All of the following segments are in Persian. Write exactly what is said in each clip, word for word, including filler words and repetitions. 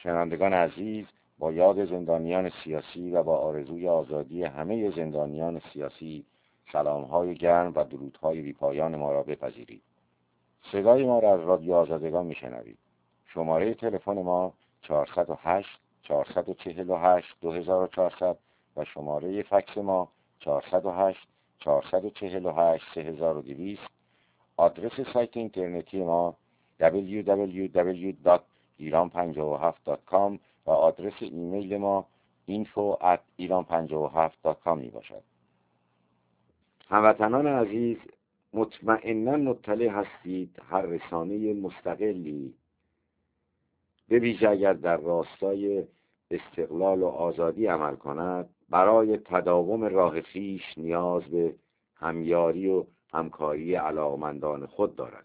شنوندگان عزیز، با یاد زندانیان سیاسی و با آرزوی آزادی همه زندانیان سیاسی سلام‌های گرم و درودهای بی‌پایان ما را بپذیرید. صدای ما را از رادیو آزادگان میشنوید. شماره تلفن ما چهارصد و هشت چهارصد و چهل و هشت دو هزار و چهارصد و شماره فکس ما چهارصد و هشت چهارصد و چهل و هشت سه هزار و دویست. آدرس سایت اینترنتی ما دبلیو دبلیو دبلیو دات ایران پنجاه و هفت دات کام و آدرس ایمیل ما اینفو ات ایران پنجاه و هفت دات کام می باشد. هموطنان عزیز، مطمئناً مطلع هستید هر رسانه مستقلی، به ویژه اگر در راستای استقلال و آزادی عمل کند، برای تداوم راه خویش نیاز به همیاری و همکاری علاقمندان خود دارد.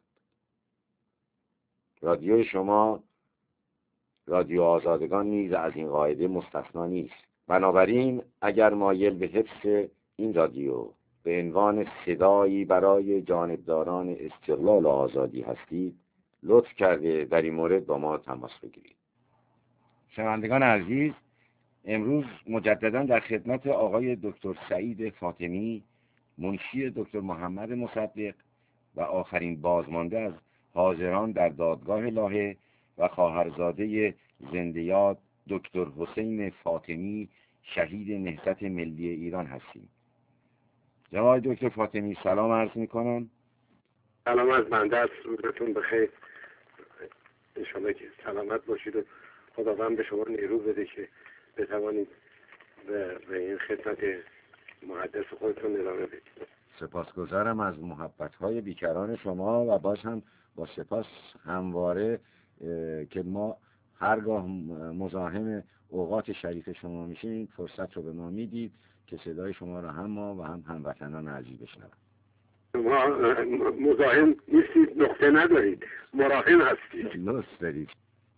رادیو شما، رادیو آزادگان نیز از این قاعده مستثنا نیست. بنابراین اگر مایل به حفظ این رادیو به عنوان صدایی برای جانبداران استقلال و آزادی هستید، لطف کرده در این مورد با ما تماس بگیرید. شنوندگان عزیز، امروز مجددا در خدمت آقای دکتر سعید فاطمی، منشی دکتر محمد مصدق و آخرین بازمانده از حاضران در دادگاه لاهه و خواهرزاده زنده یاد دکتر حسین فاطمی، شهید نهضت ملی ایران هستیم. جناب دکتر فاطمی، سلام عرض میکنم. سلام از بنده است، روزتون بخیر. انشاءالله که سلامت باشید و خداوند به شما نیرو بده که بتوانید به این خدمت مقدس خودتون ادامه بدید. سپاسگزارم از محبت‌های بیکران شما و باز هم با سپاس همواره که ما هرگاه مزاحم اوقات شریف شما میشیم فرصت رو به ما میدید که صدای شما رو هم ما و هم هموطنان عزیز بشنویم. شما مزاحم نیستید، نقطه ندارید، مراحم هستید. لطف دارید.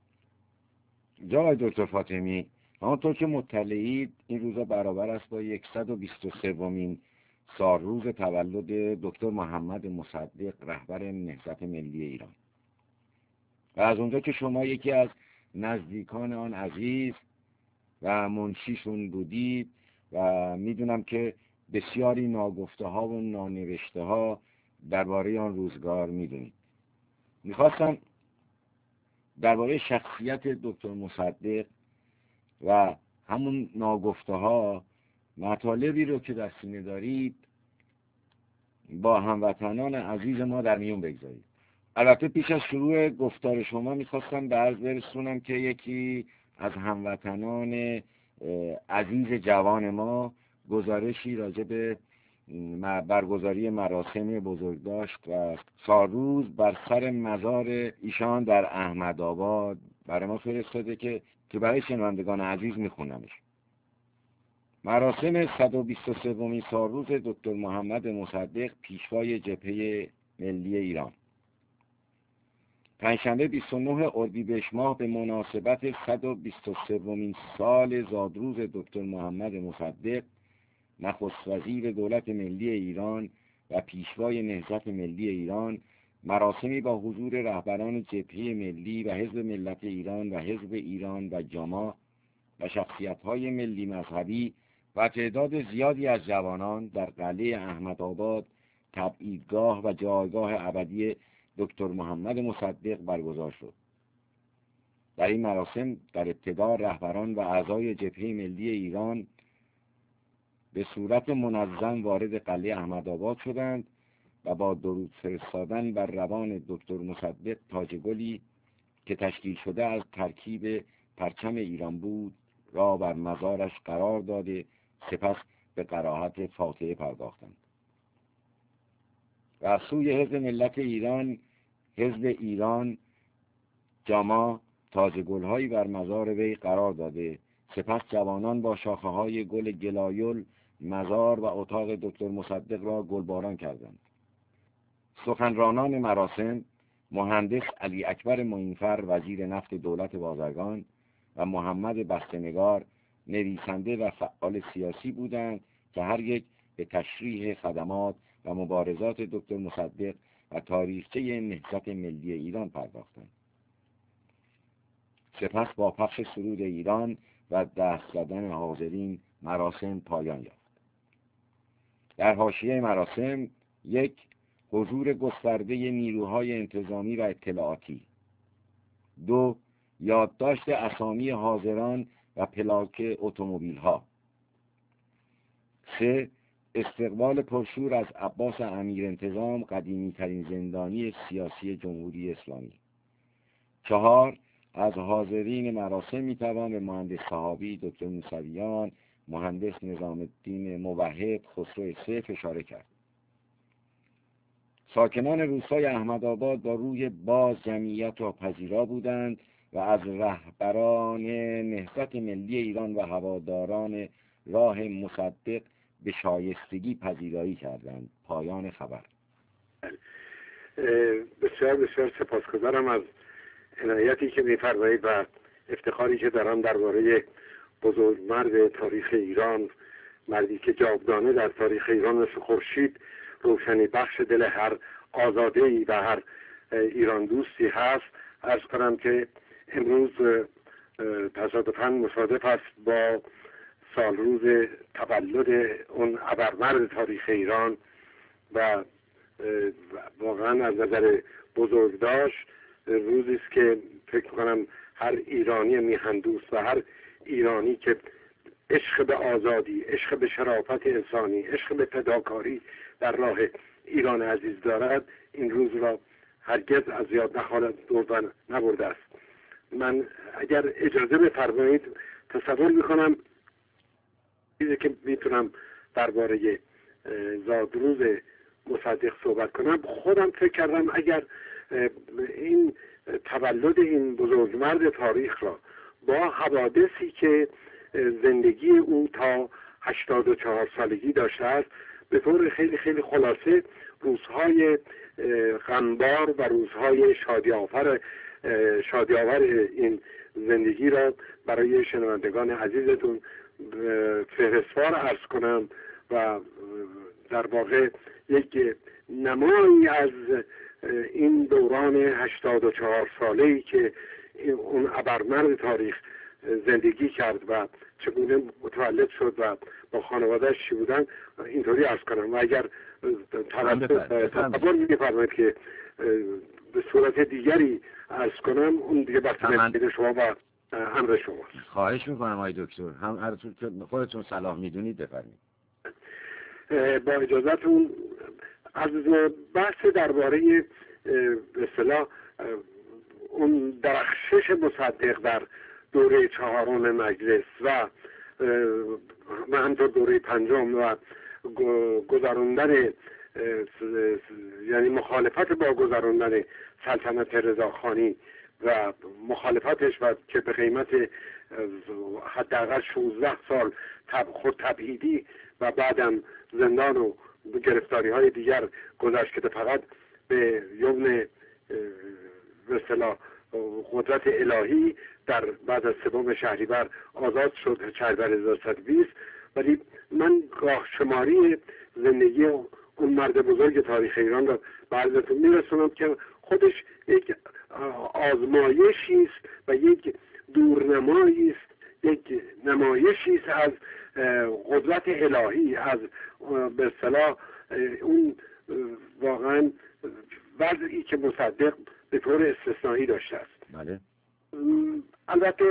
جناب دکتر فاطمی، همانطور که مطلعید این روزا برابر است با صد و بیست و سومین سالروز تولد دکتر محمد مصدق، رهبر نهضت ملی ایران. و از اونجا که شما یکی از نزدیکان آن عزیز و منشیشون بودید و میدونم که بسیاری ناگفته ها و نانوشته ها درباره آن روزگار میدونید، میخواستم درباره شخصیت دکتر مصدق و همون ناگفته ها مطالبی رو که در سینه دارید با هموطنان عزیز ما در میون بگذارید. البته پیش از شروع گفتار شما میخواستم به عرض برسونم که یکی از هموطنان عزیز جوان ما گزارشی راجع به برگزاری مراسم بزرگداشت و سالروز بر سر مزار ایشان در احمدآباد برای ما فرستاده که که برای شنوندگان عزیز میخونمش. مراسم صد و بیست و سومین سالروز دکتر محمد مصدق، پیشوای جبهه ملی ایران. پنجشنبه بیست و نه اردیبهشت ماه به مناسبت صد و بیست و سومین سال زادروز دکتر محمد مصدق، نخست وزیر دولت ملی ایران و پیشوای نهضت ملی ایران، مراسمی با حضور رهبران جبهه ملی و حزب ملت ایران و حزب ایران و جاما و شخصیت‌های ملی مذهبی و تعداد زیادی از جوانان در قلعه احمدآباد، تبعیدگاه و جایگاه ابدی دکتر محمد مصدق برگزار شد. در این مراسم در ابتدا رهبران و اعضای جبهه ملی ایران به صورت منظم وارد قلعه احمدآباد شدند و با درود فرستادن بر روان دکتر مصدق تاجگلی که تشکیل شده از ترکیب پرچم ایران بود را بر مزارش قرار داده، سپس به قرائت فاتحه پرداختند. و از سوی حزب ملت ایران، حزب ایران جاما تاجگل‌هایی بر مزار وی قرار داده، سپس جوانان با شاخه‌های گل گلایول مزار و اتاق دکتر مصدق را گلباران کردند. سخنرانان مراسم مهندس علی اکبر معینفر، وزیر نفت دولت بازرگان، و محمد بخته‌نگار، نویسنده و فعال سیاسی بودند که هر یک به تشریح خدمات و مبارزات دکتر مصدق و تاریخچه نهضت ملی ایران پرداختند. سپس با پخش سرود ایران و دست زدن حاضرین مراسم پایان یافت. در حاشیه مراسم یک، حضور گسترده نیروهای انتظامی و اطلاعاتی. دو، یادداشت اسامی حاضران و پلاک اتومبیل‌ها. سه، استقبال پرشور از عباس امیر انتظام، قدیمی ترین زندانی سیاسی جمهوری اسلامی. چهار، از حاضرین مراسم میتوان به مهندس صحابی، دکتر موسویان، مهندس نظام الدین موحد، خسرو سیف اشاره کرد. ساکنان روستای احمدآباد با روی باز جمعیت را پذیرا بودند و از رهبران نهضت ملی ایران و هواداران راه مصدق به شایستگی پذیرایی کردند. پایان خبر. بسیار بسیار سپاسگزارم از عنایتی که می‌فرمایید و افتخاری که دارم درباره بزرگمرد تاریخ ایران، مردی که جاودانه در تاریخ ایران مثل خورشید روشنی بخش دل هر آزاده‌ای و هر ایران دوستی هست، عرض کنم که امروز تصادفاً مصادف است با سال روز تولد اون ابرمرد تاریخ ایران و واقعا از نظر بزرگداشت روزی است که فکر کنم هر ایرانی میهندوست و هر ایرانی که عشق به آزادی، عشق به شرافت انسانی، عشق به فداکاری در راه ایران عزیز دارد، این روز را هرگز از یاد نخواهد برد و نبرده است. من اگر اجازه بفرمایید تصور میکنم چیزی که میتونم درباره زادروز مصدق صحبت کنم، خودم فکر کردم اگر این تولد این بزرگمرد تاریخ را با حوادثی که زندگی او تا هشتاد و چهار سالگی داشته است به طور خیلی خیلی خلاصه روزهای غمبار و روزهای شادی‌آور شادی‌آور این زندگی را برای شنوندگان عزیزتون فهرستوار عرض کنم و در واقع یک نمایی از این دوران هشتاد و چهار ساله‌ای که اون ابرمرد تاریخ زندگی کرد و چگونه متولد شد و با خانواده‌اش چی بودن اینطوری عرض کنم. و اگر تصور می‌فرمایید که به صورت دیگری عرض کنم اون دیگه بحث شما و امر شماست. خواهش میکنم آقای دکتر، هم هر طور که خودتون صلاح میدونید بفرمایید. با اجازهتون از بحث درباره به اصطلاح اون درخشش مصدق در دوره چهارم مجلس و همینطور دوره پنجم و گذراندن یعنی مخالفت با گذراندن سلطنت رضاخانی و مخالفتش و که به قیمت حداقل شانزده سال خود تبعیدی و بعدم زندان و گرفتاری های دیگر گذشت که فقط به یمن به اصطلاح قدرت الهی در بعد از سوم شهریور آزاد شد شهریور هزار و سیصد و بیست. ولی من گاه شماری زندگی اون مرد بزرگ تاریخ ایران را براتون میرسونم که خودش یک آزمایشی است و یک دورنمایی است، یک نمایشی است از قدرت الهی، از به اصطلاح اون واقعا وضعی که مصدق به طور استثنایی داشته است. بله. البته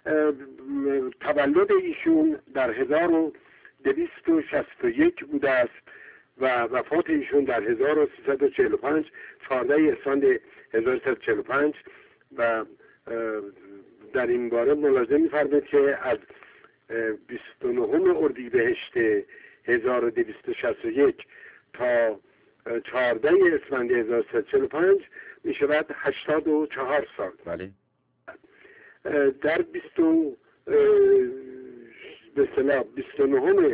تولد ایشون در هزار و دویست و شصت و یک بوده است و وفات ایشون در هزار و سیصد و چهل و پنج چهاردهم اسفند هزار و سیصد و چهل و پنج و در این باره ملاحظه می‌فرمایید که از بیست و نهم اردیبهشت هزار و دویست و شصت و یک تا چهاردهم اسفند هزار و سیصد و چهل و پنج می شود هشتاد و چهار سال. بله. در بیست و به اصطلاح بیست و نهم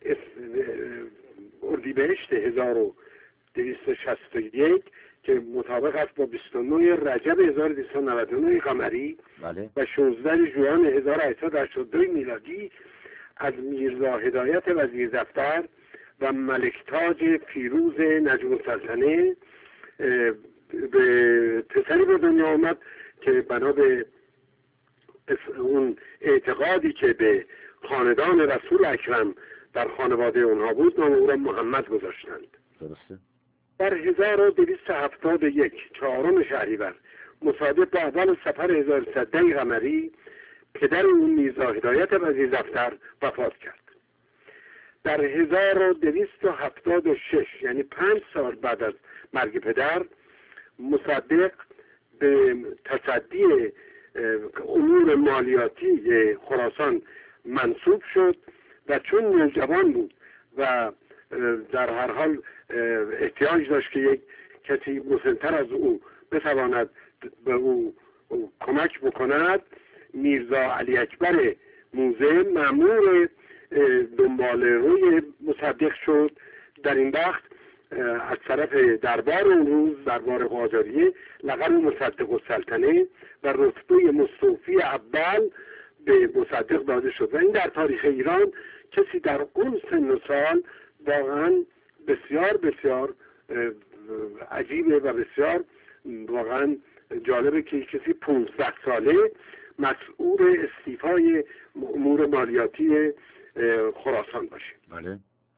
اردیبهشت هزار و دویست و شصت و یک که مطابق است با بیست و نه رجب هزار و دویست و نود و نه قمری بله. و شانزده ژوئن هزار و هشتصد و هشتاد و دو میلادی از میرزا هدایت وزیر دفتر و ملک تاج فیروز نجم السلطنه به پسری به دنیا آمد که بنا به اون اعتقادی که به خاندان رسول اکرم در خانواده اونها بود نام او را محمد گذاشتند. درسته. در هزار و دویست و هفتاد و یک چهارم شهریور مصادف با اول سفر هزار و سیصد قمری پدر اون میرزا هدایت وزیردفتر وفات کرد. در هزار و دویست و هفتاد و شش یعنی پنج سال بعد از مرگ پدر مصدق به تصدی امور مالیاتی خراسان منصوب شد و چون نوجوان بود و در هر حال احتیاج داشت که یک کسی مسن‌تر از او بتواند به او کمک بکند، میرزا علی اکبر موزه مأمور دنبال روی مصدق شد. در این وقت از طرف دربار اون روز دربار قاجاریه لقب مصدق السلطنه و رتبه مستوفی اول به مصدق داده شد و این در تاریخ ایران کسی در اون سن و سال واقعا بسیار بسیار عجیبه و بسیار واقعا جالبه که کسی پونزده ساله مسئول استیفای امور مالیاتی خراسان باشه. بله.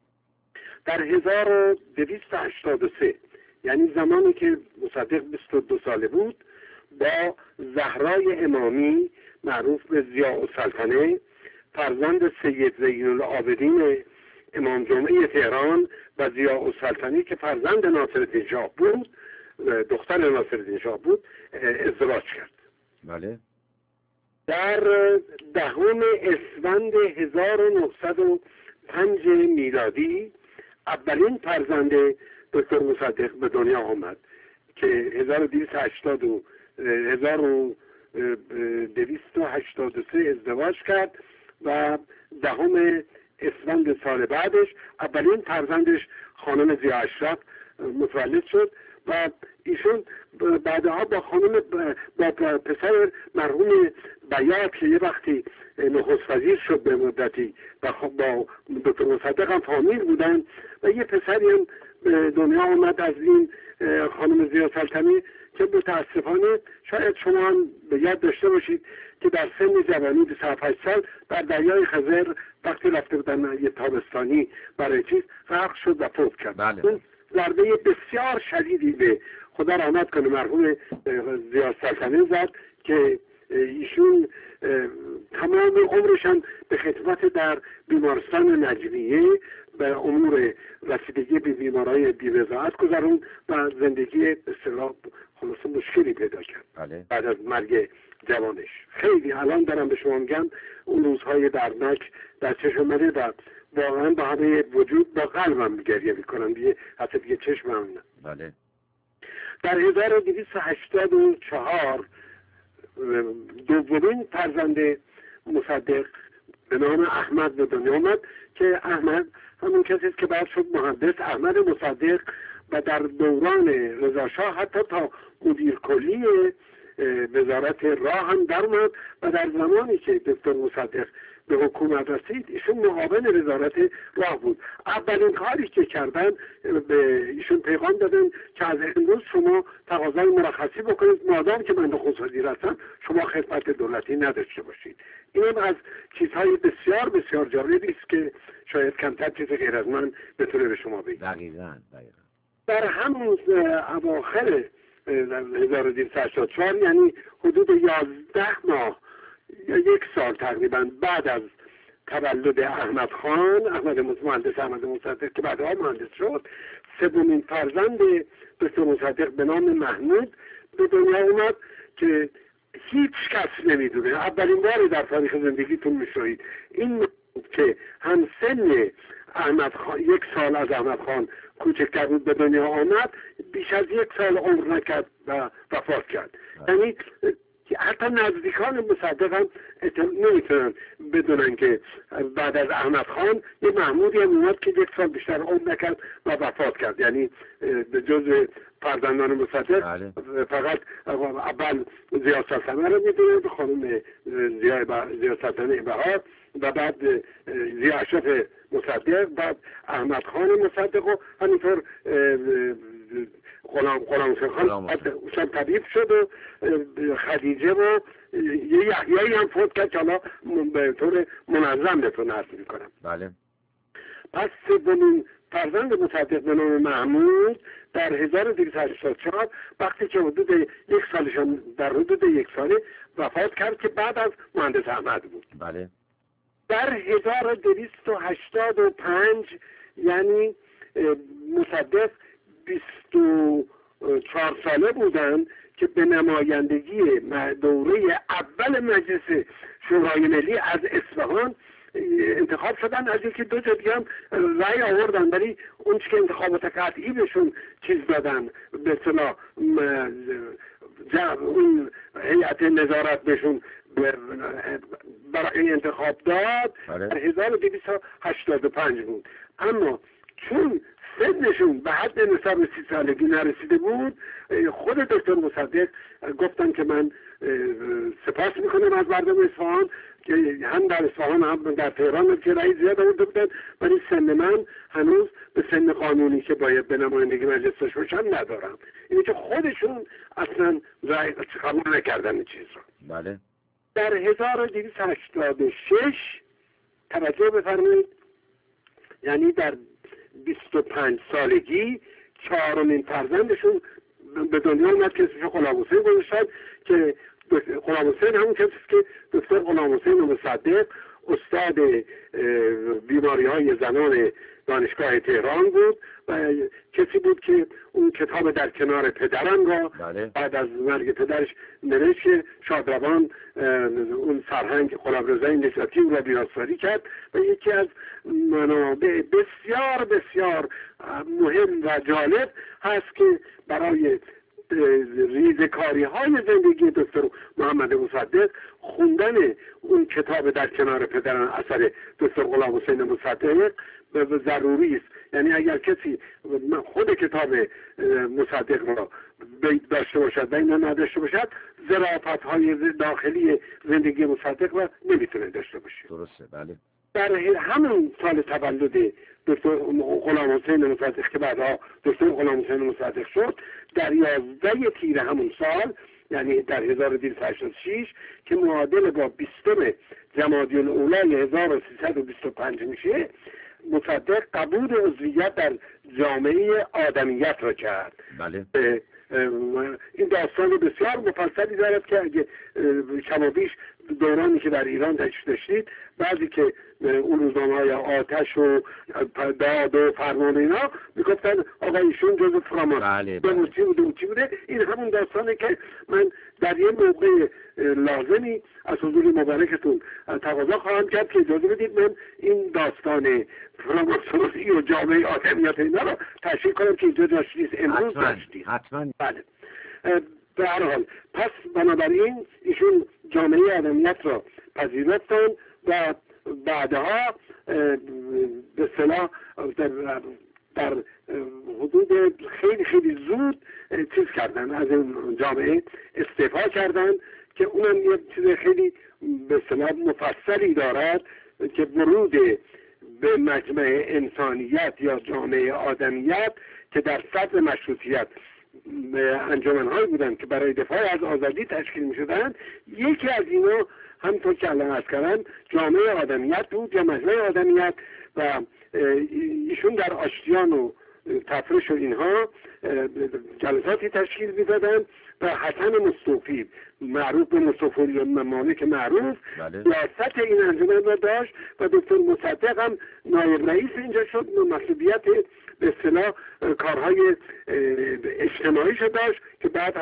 در هزار و دویست و هشتاد و سه یعنی زمانی که مصدق بیست و دو ساله بود با زهرای امامی معروف به ضیاءالسلطنه فرزند سید زین العابدین امام جمعه تهران و ضیاءالسلطنه که فرزند ناصرالدین شاه بود دختر ناصرالدین شاه بود ازدواج کرد. بله. در دهم اسفند هزار و نهصد و پنج میلادی اولین فرزند دکتر مصدق به دنیا آمد که هزار و دویست و هشتاد و هزار و دویست و هشتاد و سه ازدواج کرد و دهم اسفند سال بعدش اولین فرزندش خانم ضیا اشرف متولد شد و ایشون بعدها با خانم با پسر مرحوم بیات که یه وقتی نخست وزیر شد به مدتی و با دکتر مصدق هم فامیل بودن و یه پسری هم به دنیا آمد از این خانم ضیاءالسلطنه که متاسفانه شاید شما هم به یاد داشته باشید که در سن جوانی بیست و هفت سال در دریای خزر وقتی رفته بودن یه تابستانی برای چیز غرق شد و فوت کرد. بله. اون ضربه بسیار شدیدی به خدا رحمت کنه مرحوم ضیاءالسلطنه زد که ایشون تمام عمرش هم به خدمت در بیمارستان نجمیه به امور رسیدگی به بیمارای بی‌رضاعت گذرون و زندگی اصطلاح خلاص مشکلی پیدا کرد. بله. بعد از مرگ جوانش. خیلی الان دارم به شما میگم اون روزهای دردناک در چشم اومده و واقعا با همه وجود با قلبم گریه میکنم دیگه حتی دیگه چشمم نه. بله. در هزار و دویست و هشتاد و چهار دومین فرزند مصدق به نام احمد به دنیا آمد که احمد همون کسی است که بعد شد مهندس احمد مصدق و در دوران رضا شاه حتی تا مدیر کلی وزارت راه هم در اومد و در زمانی که دکتر مصدق به حکومت رسید ایشون معاون وزارت راه بود. اولین کاری که کردن به ایشون پیغام دادن که از امروز شما تقاضای مرخصی بکنید مادام که من نخست وزیر هستم شما خدمت دولتی نداشته باشید. اینم از چیزهای بسیار بسیار جالبی است که شاید کمتر چیز غیر از من بتونه به شما بگم. دقیقاً دقیقاً. در همون اواخر هزار و دویست و هشتاد و چهار یعنی حدود یازده ماه یا یک سال تقریبا بعد از تولد احمد خان احمد مهندس احمد مصدق که بعدها مهندس شد سومین فرزند دکتر مصدق به نام محمود به دنیا اومد که هیچ کس نمیدونه. اولین بار در تاریخ زندگیتون میشنوید این که هم سن احمد خان یک سال از احمد خان کوچکتر بود به دنیا آمد بیش از یک سال عمر نکرد و وفات کرد. یعنی حتی نزدیکان مصدق هم نمیتونن بدونن که بعد از احمد خان یه محمودی هم اومد که یک سال بیشتر عمر نکرد و وفات کرد. یعنی به جز فرزندان مصدق بله. فقط اول ضیاءالسلطنه رو میدونن خانم ضیاءالسلطنه بهار و بعد ضیا اشرف مصدق بعد احمد خان مصدق و همینطور غلام غلام حسین خان اصلا طبیب شد و خدیجه و یه یحیایی هم فوت کرد که حالا به طور منظم بهتون عرض میکنم. بله. پس سومین فرزند مصدق به نام محمود در هزار و دویست و هشتاد و چهار وقتی که حدود یک سالشان در حدود یک ساله وفات کرد که بعد از مهندس احمد بود. بله. در هزار و دویست و هشتاد و پنج یعنی مصدق بیست و چهار ساله بودند که به نمایندگی دوره اول مجلس شورای ملی از اصفهان انتخاب شدن. از یکی دو جا دیگه هم رأی آوردن، ولی اون که انتخابات قطعی بهشون چیز دادن، به اصطلاح اون هیئت نظارت بهشون برای انتخاب داد در هزار و دویست و هشتاد و پنج بود. اما چون سنشون به حد نصاب سی سالگی نرسیده بود، خود دکتر مصدق گفتن که من سپاس میکنم از مردم اصفهان که هم در اصفهان هم در تهران که رئیس زیاد آورده بودن، ولی سن من هنوز به سن قانونی که باید به نمایندگی مجلس داشته باشم ندارم. اینه که خودشون اصلا قبول نکردن این چیز رو. بله. در هزار و دویست و هشتاد و شش توجه بفرمایید، یعنی در بیست و پنج سالگی چهارمین فرزندشون به دنیا اومد که اسمش غلام حسین گذاشتن که غلام حسین همون کسی که دکتر غلام حسین مصدق استاد بیماری های زنان دانشگاه تهران بود و کسی بود که اون کتاب در کنار پدرم را بله. بعد از مرگ پدرش نوشت که شادروان اون سرهنگ غلامرضا نجاتی او را ویراستاری کرد و یکی از منابع بسیار بسیار مهم و جالب هست که برای ریزکاری های زندگی دکتر محمد مصدق خوندن اون کتاب در کنار پدرم اثر دکتر غلام حسین مصدق ضروری است. یعنی اگر کسی خود کتاب مصدق را داشته باشد و اینا نداشته باشد، ظرافت های داخلی زندگی مصدق را نمیتونه داشته باشه. درسته. بله. در همون سال تولد دکتر غلام حسین مصدق که بعدها دکتر غلام حسین مصدق شد، در یازده تیر همون سال یعنی در هزار و دویست و هشتاد و شش که معادل با بیستم جمادی الاولی هزار و سیصد و بیست و پنج میشه، مصدق قبول عضویت در جامعه آدمیت را کرد. بله. این داستان بسیار مفصلی دارد که اگه کم و بیش دورانی که در ایران تشریف داشتید، بعضی که اون روزنامه‌های آتش و داد و فرمان اینا میگفتن آقا ایشون جزو فراماسون بله بوده چی بوده. این همون داستانه که من در یه موقع لازمی از حضور مبارکتون تقاضا خواهم کرد که اجازه بدید من این داستان فراماسونی و جامعه آدمیت اینا رو تشریح کنم که اینجا داشت نیست، امروز داشتید. حتما. بله. به هر حال پس بنابراین ایشون جامعه آدمیت را پذیرفتن و بعدها به اصطلاح در, در حدود خیلی خیلی زود چیز کردن، از این جامعه استعفا کردن که اونم یه چیز خیلی به اصطلاح مفصلی دارد که ورود به مجمع انسانیت یا جامعه آدمیت که در صدر مشروطیت انجمن‌هایی بودن که برای دفاع از آزادی تشکیل می‌شدند، یکی از اینا همونطور که الان عرض کردم جامعه آدمیت بود یا مجمع آدمیت و ایشون در آشتیان و تفرش و اینها جلساتی تشکیل می‌دادن و حسن مصطفی معروف به مصطفی مالک معروف ریاست این انجمن را داشت و دکتر مصدق هم نایب رئیس اینجا شد و مسئولیت به اصطلاح کارهای اجتماعی شد داشت که بعد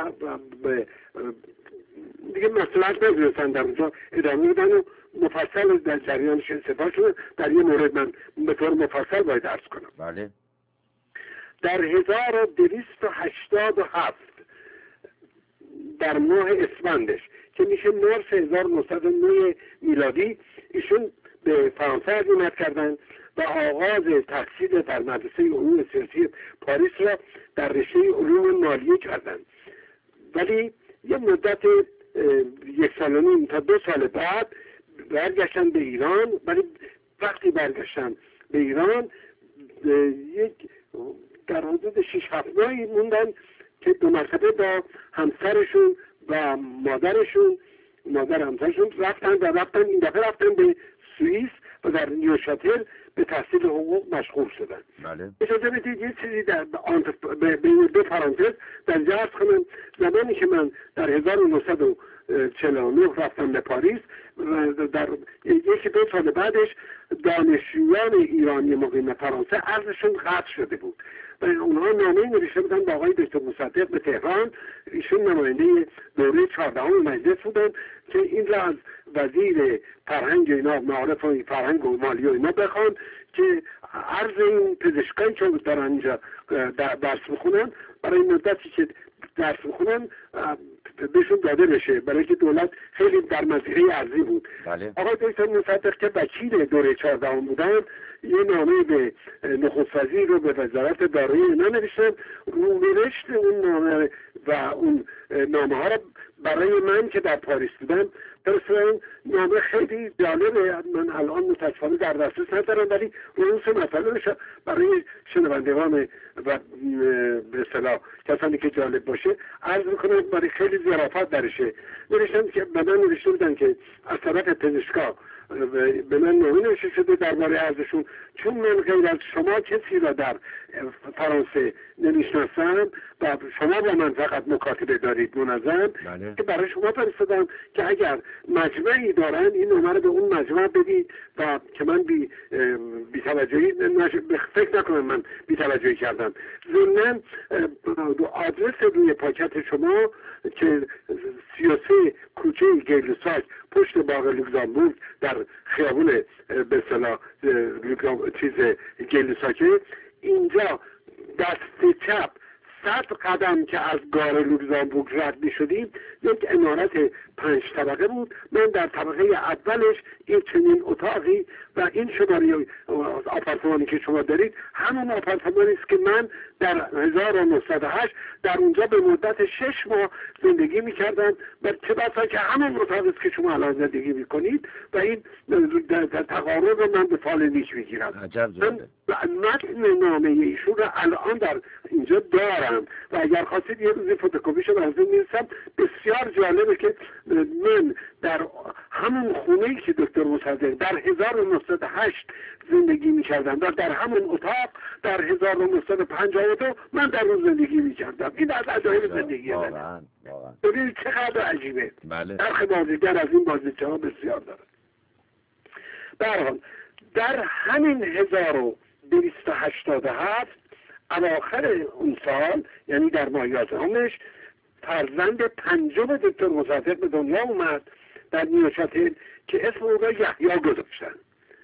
دیگه مسئولیت نمی‌رسن در اونجا ادامه بدن و مفصل در جریانش استفاده شده. در یه مورد من به طور مفصل باید عرض کنم. بله. در هزار و دویست و هشتاد و هفت در ماه اسفندش که میشه مارس هزار و نهصد و نه میلادی ایشون به فرانسه عزیمت کردن و آغاز تحصیل در مدرسه علوم سیاسی پاریس را در رشته علوم مالیه کردند. ولی یه مدت یک سال و نیم تا دو سال بعد برگشتن به ایران. ولی وقتی برگشتن به ایران یک در حدود شش هفت ماهی موندن که دو مرتبه با همسرشون و مادرشون مادر همسرشون رفتن و رفتن این دفعه رفتن به سوئیس و در نیوشاتل به تحصیل حقوق مشغول شدن. بله. اجازه بدید یه چیزی در به دو پرانتز در اینجا عرض کنم. زمانی که من در هزار و نهصد و چهل و نه رفتم به پاریس و در یکی دو سال بعدش دانشجویان ایرانی مقیم فرانسه ارزششون قطع شده بود و اونها نامه نوشته بودن با آقای دکتر مصدق به تهران. ایشون نماینده دوره چهاردهم مجلس بودن که این را از وزیر فرهنگ اینا معارف و فرهنگ و مالی و اینا بخوان که عرض این پزشکایی که دارن اینجا درس میخونن برای مدتی که درس میخونن بهشون داده بشه، برای که دولت خیلی در مسیحه ارضی بود. بله. آقای دکتر مصدق که وکیل دوره چهاردهم بودن یه نامه به نخست وزیر رو به وزارت دارایی اینا نوشتن. روبرشت اون نامه و اون نامه ها رو برای من که در پاریس بودم درستان نامه خیلی جالبه. من الان متاسفانه در دسترس ندارم ولی رئوس مسئله بشه برای شنوندگان و به اصطلاح کسانی که جالب باشه عرض میکنم. برای خیلی ظرافت درشه نوشتن که به من نوشته بودن که از طرف پزشکا به من نامه نوشته شده درباره ارزششون، چون من غیر از شما کسی را در فرانسه نمیشناسم و شما با من فقط مکاتبه دارید منظم، بله. که برای شما فرستادم که اگر مجمعی دارن این نامه رو به اون مجمع بدید و که من بی, بی توجهی فکر نکنم من بی توجهی کردم. ضمناً آدرس روی پاکت شما که سی و سه کوچه گیلوساک پشت باغ لوکزامبورگ در خیابون به اصطلاح چیز گیلوساکه، اینجا دست چپ صد قدم که از گار لوکزامبورگ رد می شدیم یک عمارت پنج طبقه بود. من در طبقه اولش این چنین اتاقی و این شماره آپارتمانی که شما دارید همون آپارتمانی است که من در هزار و نهصد و هشت در اونجا به مدت شش ماه زندگی می کردم و چه بسا که همون اتاقی است که شما الان زندگی می کنید و این در تقارب رو من به فال نیک می گیرم. عجب جالب. متن نامه ایشون رو الان در اینجا دارم و اگر خواستید یه روزی فتوکپیش رو براتون می‌رسم. بسیار جالبه که من در همون خونه‌ای که دکتر مصدق در هزار و نهصد و هشت زندگی می‌کردم و در همون اتاق در هزار و نهصد و پنجاه و دو من در اون زندگی می‌کردم. این از عجایب زندگی من. واقعا واقعا. ببینید چقدر عجیبه. بله. برخی بازیگر از این بازیچه‌ها بسیار داره. به هر حال در همین هزار و دویست و هشتاد و هفت اواخر اون سال یعنی در ماه یازدهمش فرزند پنجم دکتر مصدق به دنیا اومد در نیوشاتل که اسم او را یحیی گذاشتن.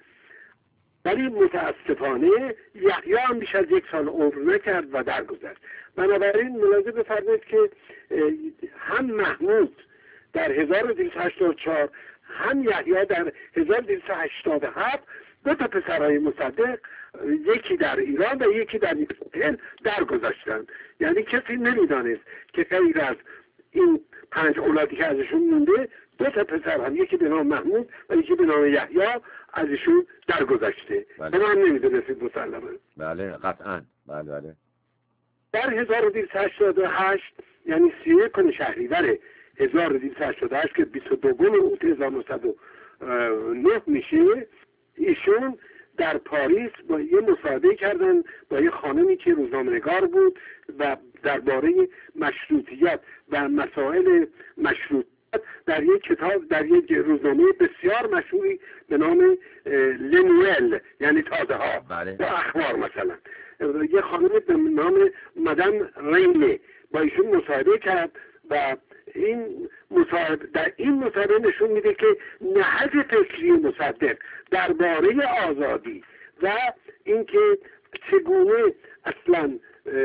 ولی متاسفانه یحیی هم بیش از یک سال عمر نکرد و درگذشت. بنابراین ملاحظه بفرمایید که هم محمود در هزار و دویست و هشتاد و چهار هم یحیی در هزار و دویست و هشتاد و هفت دو تا پسرهای مصدق یکی در ایران و یکی در نیوشاتل درگذشتن. یعنی کسی نمیدانست که غیر از این پنج اولادی که ازشون مونده دو تا پسر هم یکی به نام محمود و یکی به نام یحیی ازشون درگذشته. بله. ما هم نمیدونستید مسلما. بله قطعا. بله بله. در هزار و دویست و هشتاد و هشت یعنی سی و یک شهریور هزار و دویست و هشتاد و هشت که بیست و دو اوت هزار و نهصد و نه میشه، ایشون در پاریس با یه مصاحبه کردن با یه خانمی که روزنامه‌نگار بود و درباره مشروطیت و مسائل مشروطیت در یک کتاب در یک روزنامه بسیار مشهوری به نام لنوئل یعنی تازه ها بله. یا اخبار مثلا یه خانم به نام مدام رینه با ایشون مصاحبه کرد و این مصاحبه در این مصاحبه نشون میده که نهج فکری مصدق درباره آزادی و اینکه چگونه اصلا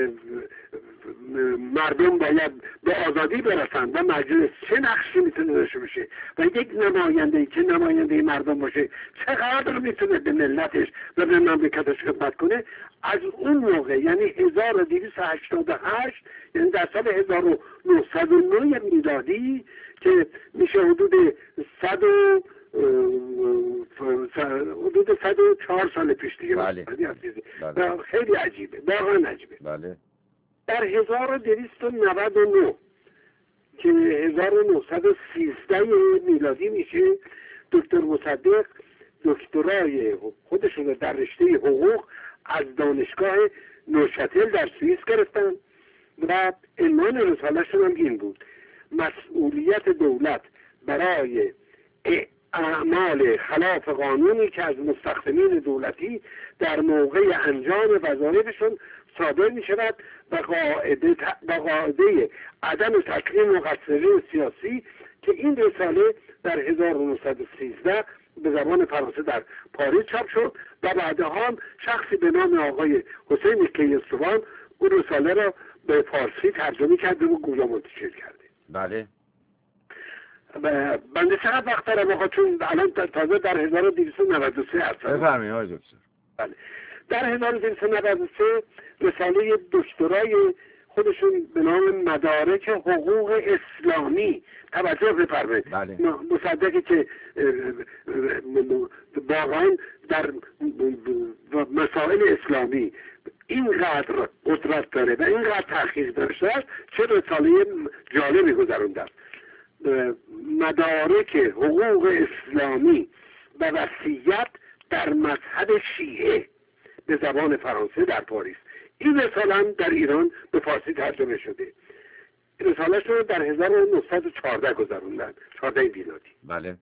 مردم باید به آزادی برسن و مجلس چه نقشی میتونه داشته باشه و یک نماینده که نماینده مردم باشه چقدر میتونه به ملتش و به مملکتش خدمت کنه، از اون موقع یعنی هزار و دویست و هشتاد و هشت یعنی در سال هزار و نهصد و نه میلادی که میشه حدود صد و حدود صد و چهار سال پیش دیگه. بله. بله. خیلی عجیبه، واقعا عجیبه. بله. در هزار و دویست و نود و نه که هزار و نهصد و سیزده میلادی میشه، دکتر مصدق دکترای خودشون در رشته حقوق از دانشگاه نوشاتل در سوئیس گرفتن و عنوان رساله‌شون هم این بود: مسئولیت دولت برای اعمال خلاف قانونی که از مستخدمین دولتی در موقع انجام وظایفشون صادر می شود و قاعده, و قاعده عدم تسلیم مقصرین سیاسی، که این رساله در هزار و نهصد و سیزده به زبان فرانسه در پاریس چاپ شد و بعدها هم شخصی به نام آقای حسین کیخسروان اون رساله را به فارسی ترجمه کرده و گویا منتشر کرده. بله. بنده چقدر وقت دارم آقا؟ چون الان تازه در هزار و دویست و نود و سه هستم. بفرمایید آقای دکتر. بله. در هزار و دویست و نود و سه رساله دکترای خودشون به نام مدارک حقوق اسلامی، توجه بفرمایید، بله. مصدقی که واقعا در مسائل اسلامی اینقدر قدرت داره و اینقدر تحقیق داشته است، چه رساله جالبی گذروندن. مدارک حقوق اسلامی و وصیت در مذهب شیعه به زبان فرانسه در پاریس. این رساله هم در ایران به فارسی ترجمه شده. رساله‌اش رو در هزار و نهصد و چهارده گذروندن، چهارده میلادی. بله.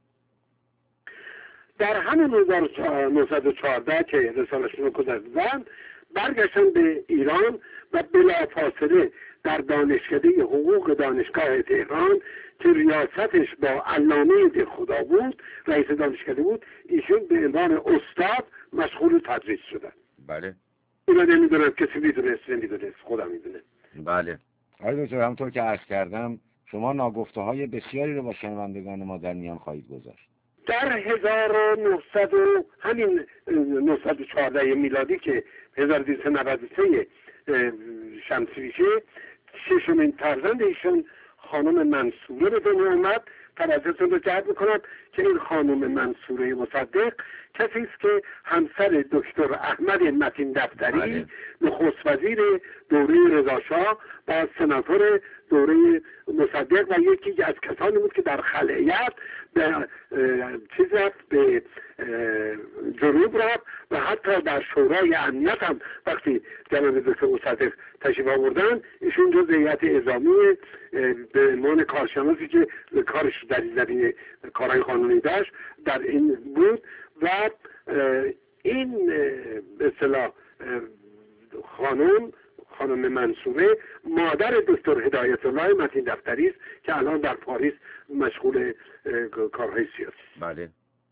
در همون هزار و نهصد و چهارده که رساله‌شون رو گذروندن، برگشتن به ایران و بلافاصله در دانشکده حقوق دانشگاه تهران که ریاستش با علامه دلخدا بود، رئیس دانشکده بود، ایشون به عنوان استاد مشغول تدریس شدن. بله. اینا نمیدونم کسی میدونست نمیدونست، خودم میدونه. بله. آقای دکتر، همونطور که عرض کردم شما ناگفته های بسیاری رو با شنوندگان ما در میان خواهید گذاشت. در هزار و نهصد و همین نهصد و چهارده میلادی که هزار و دویست و نود و سه شمسی میشه، ششمین فرزند ایشون خانم منصوره به دنیا آمد. توجهتون رو جلب میکنم که این خانم منصوره مصدق کسی است که همسر دکتر احمد متین دفتری، نخست وزیر دوره رضا شاه و سناتور دوره مصدق و یکی از کسانی بود که در خلایت به چیز رفت، به جنوب رفت و حتی در شورای امنیت هم وقتی جناب دکتر مصدق تشریف آوردن، ایشون جز هیئت اعزامی به عنوان کارشناسی که کارش در زمینه کارهای قانونی داشت در این بود و این به اصطلاح خانم خانم منصوره مادر دکتر هدایت الله متین دفتری است که الان در پاریس مشغول کارهای سیاسی. بله.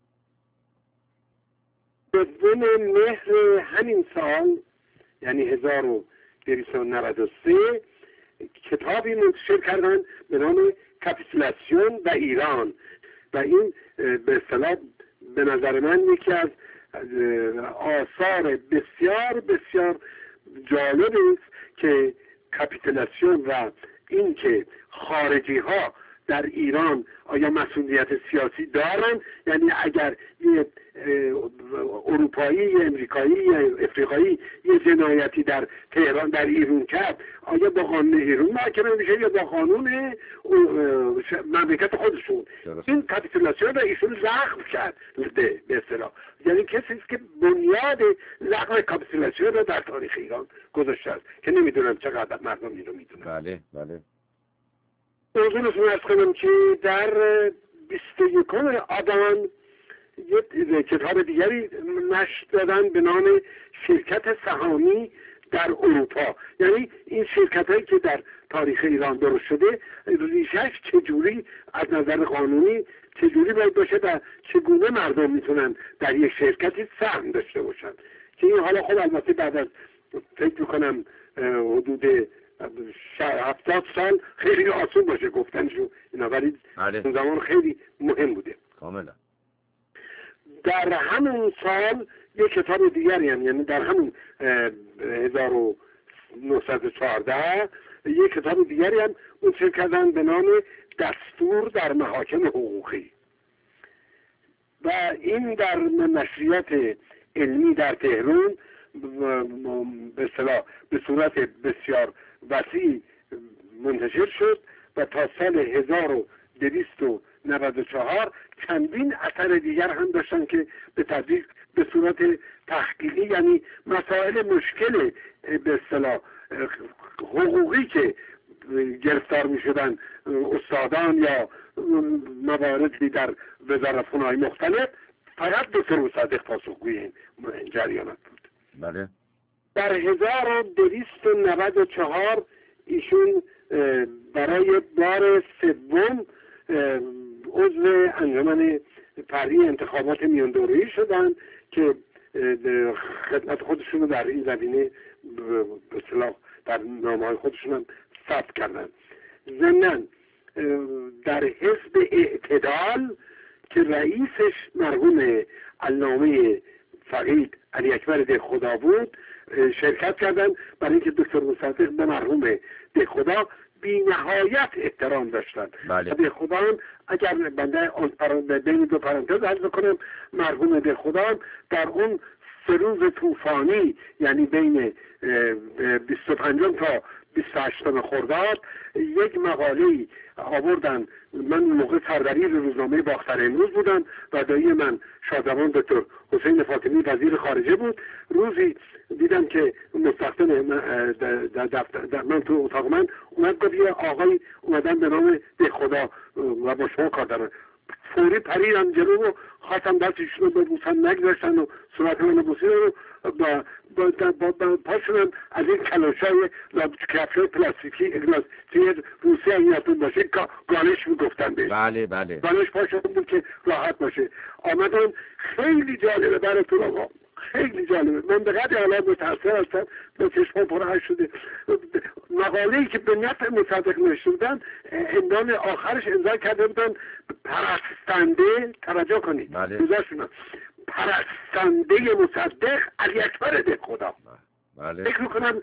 دوم مهر همین سال یعنی هزار و دویست و نود و سه کتابی منتشر کردن به نام کاپیتولاسیون و ایران و این به اصطلاح به نظر من یکی از آثار بسیار بسیار جالب است که کاپیتولاسیون و این که خارجی ها در ایران آیا مسئولیت سیاسی دارن، یعنی اگر یه اروپایی یا امریکایی یا افریقایی یه جنایتی در تهران در ایران کرد، آیا با قانون ایران محاکمه میشه یا با قانون مملکت خودشون؟ این کاپیتولاسیون را ایشون لغو کرد به اصطلاح، یعنی کسی است که بنیاد لغو کاپیتولاسیون را در تاریخ ایران گذاشته است که نمیدونم چقدر مردم این رو میدونن. بله بله. موضوعتون ارز کنم که در بیست و یکم آبان یک کتاب دیگری نشر دادن به نام شرکت سهامی در اروپا، یعنی این شرکت هایی که در تاریخ ایران درست شده ریشش چجوری از نظر قانونی چجوری باید باشه و چگونه مردم میتونن در یک شرکتی سهم داشته باشن که این حالا خب البته بعد از فکر میکنم حدود هفتاد سال خیلی آسون باشه گفتنشو اینا، ولی اون زمان خیلی مهم بوده. کاملا. در همون سال یک کتاب دیگری هم یعنی در همون هزار و نهصد و چهارده یک کتاب دیگری هم منتشر کردن به نام دستور در محاکم حقوقی و این در نشریات علمی در تهران به اصطلاح به صورت بسیار وسیع منتشر شد و تا سال هزار و دویست و نود و چهار چندین اثر دیگر هم داشتن که به تدریج به صورت تحقیقی، یعنی مسائل مشکل به اصطلاح حقوقی که گرفتار می شدن استادان یا مواردی در وزارتخانه‌های مختلف، فقط دکتر مصدق پاسخگوی این جریانات بود. بله. در هزار و دویست و نود و چهار ایشون برای بار سوم عضو انجمن فرعی انتخابات میان دوره‌ای شدن که خدمت خودشون رو در این زمینه به اصطلاح در نامه‌های خودشون هم ثبت کردن. ضمناً در حزب اعتدال که رئیسش مرحوم علامه فقید علی اکبر دهخدا بود شرکت کردن، برای اینکه دکتر مصدق به مرحوم دهخدا بی نهایت احترام داشتن. بله. دهخدا هم اگر بنده آن بین دو پرانتز عرض کنم، مرحوم دهخدا هم در اون سه روز طوفانی، یعنی بین بیست و پنجم تا بیست و هشتم خرداد، یک مقاله آوردن. من موقع سردبیر روزنامه باختر امروز بودم و دایی من شادروان دکتر حسین فاطمی وزیر خارجه بود. روزی دیدم که مستخدم در دفتر در من تو اتاق من اومد گفت یه آقای اومدن به نام دهخدا و با شما کار دارن. فوری پریدم جلو و خواستم دستشون رو ببوسن، نگذاشتن و صورت من رو بوسیدن و با با با با پاشونم از این کلاشای کفشای پلاستیکی توی روسیه اگه یادتون باشه گانش میگفتن بهش. بله بله. گانش پاشون بود که راحت باشه. آمدن. خیلی جالبه براتون آقا، خیلی جالبه. من به قدر حالا متأثر هستم، به چشمم پرهش شده. مقاله‌ای که به نفع مصدق نوشته بودن، اندان آخرش امضا کرده بودن پرستنده، توجه کنید روزاشون، پرستنده مصدق علی اکبر دهخدا. بله. فکر میکنم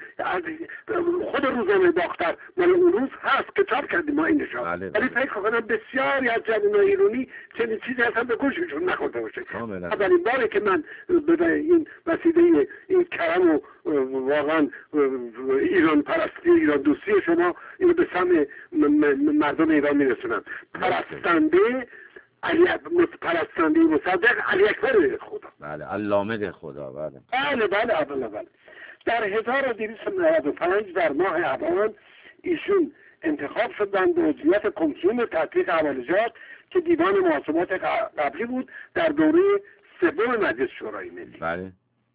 خود روزنامه باختر مال اون روز هست که چاپ کردیم ما این نشان. بله. ولی فکر کنم بسیاری از جوانای ایرانی چنین چیزی اصلا به گوششون نخورده باشه. اولین باره که من به این وسیله این کرم و واقعا ایران پرستی، ایران دوستی شما اینو به سمع مردم ایران میرسونم. پرستنده علی پرستنده مصدق علی اکبر دهخدا. بله. علامه دهخدا. بله. بله بله بله بله. در هزار و دویست و نود و پنج در ماه آبان ایشون انتخاب شدند به عضویت کمیسیون تحقیق حوالجات که دیوان محاسبات قبلی بود در دوره سوم مجلس شورای ملی. بله.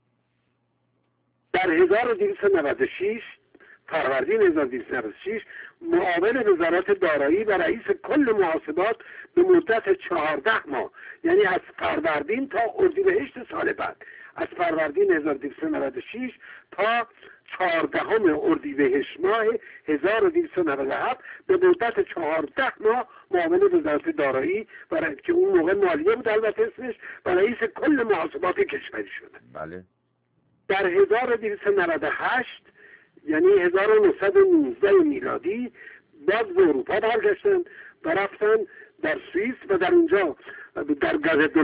در هزار و دویست و نود و شش فروردین هزار و دویست و نود و شش معاون وزارت دارایی و رئیس کل محاسبات به مدت چهارده ماه، یعنی از فروردین تا اردیبهشت سال بعد، از فروردین هزار و دویست و نود و شش تا چهاردهم اردیبهشت ماه هزار و دویست و نود و هفت به مدت چهارده ماه معاون وزارت دارایی و که اون موقع مالیه بود البته اسمش، و رئیس کل محاسبات کشوری شده. بله. در هزار و دویست و نود و هشت یعنی هزار و نهصد و نوزده میلادی باز به اروپا برگشتن و رفتن در سوئیس و در اونجا در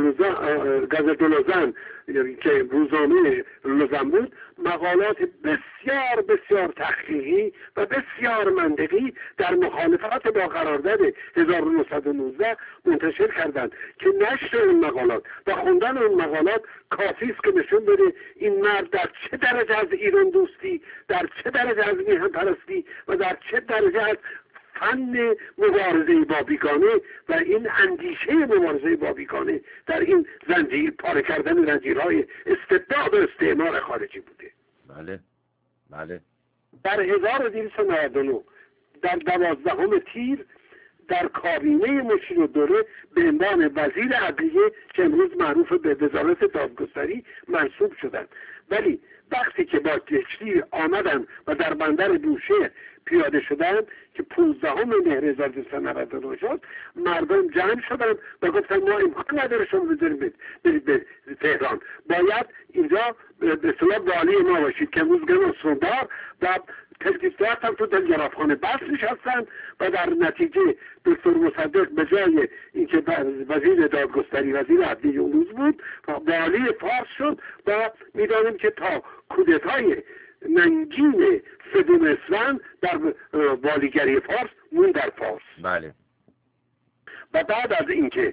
گازت لوزان که روزنامه لوزان بود مقالات بسیار بسیار تحقیقی و بسیار منطقی در مخالفت با قرارداد هزار و نهصد و نوزده منتشر کردند که نشر این مقالات و خوندن اون مقالات کافی است که نشون بده این مرد در چه درجه از ایران دوستی، در چه درجه از میهن پرستی و در چه درجه از فن مبارزه با بیگانه و این اندیشه مبارزه با بیگانه در این زنجیر پاره کردن زنجیرهای استبداد و استعمار خارجی بوده. بله بله. در هزار و دویست و نود و نه در دوازدهم تیر در کابینه مشیر الدوله به عنوان وزیر عدلیه که امروز معروف به وزارت دادگستری منصوب شدند. ولی وقتی که با کشتی آمدن و در بندر بوشهر پیاده شدن که پانزدهم مهر هزار و دویست و نود و نه شد، مردم جمع شدن و گفتن ما امکان نداره شما بذاریم برید به تهران، باید اینجا به اصطلاح والی ما باشید که امروز گرم سردار و تلگیفتات هم تو دلگرافخانه بس نشستن و در نتیجه دکتر مصدق به جای اینکه وزیر دادگستری وزیر عدلیه اون روز بود والی فارس شد و میدانیم که تا کودتای ننگین سوم اسفند در والیگری فارس مون در فارس. بله. و بعد از اینکه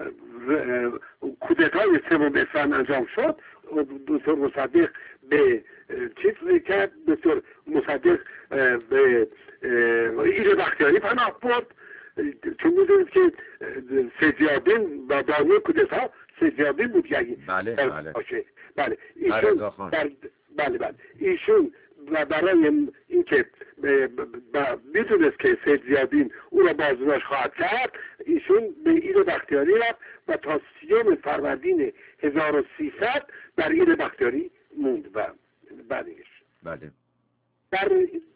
کودتای سوم اسفند انجام شد، دکتر مصدق به چیز کرد، دکتر مصدق به ایل بختیاری پناه برد، چون میدونید که سیدزیادین و بانی کودتا سیدزیادین بود. یعنی بله بله بله ایشون در بله بله ایشون و برای اینکه میدونست که سیدزیادین او را بازداشت خواهد کرد، ایشون به ایل بختیاری رفت و تا سیوم فروردین هزار و سیصد در ایل بختیاری موند و برگشت. بله. در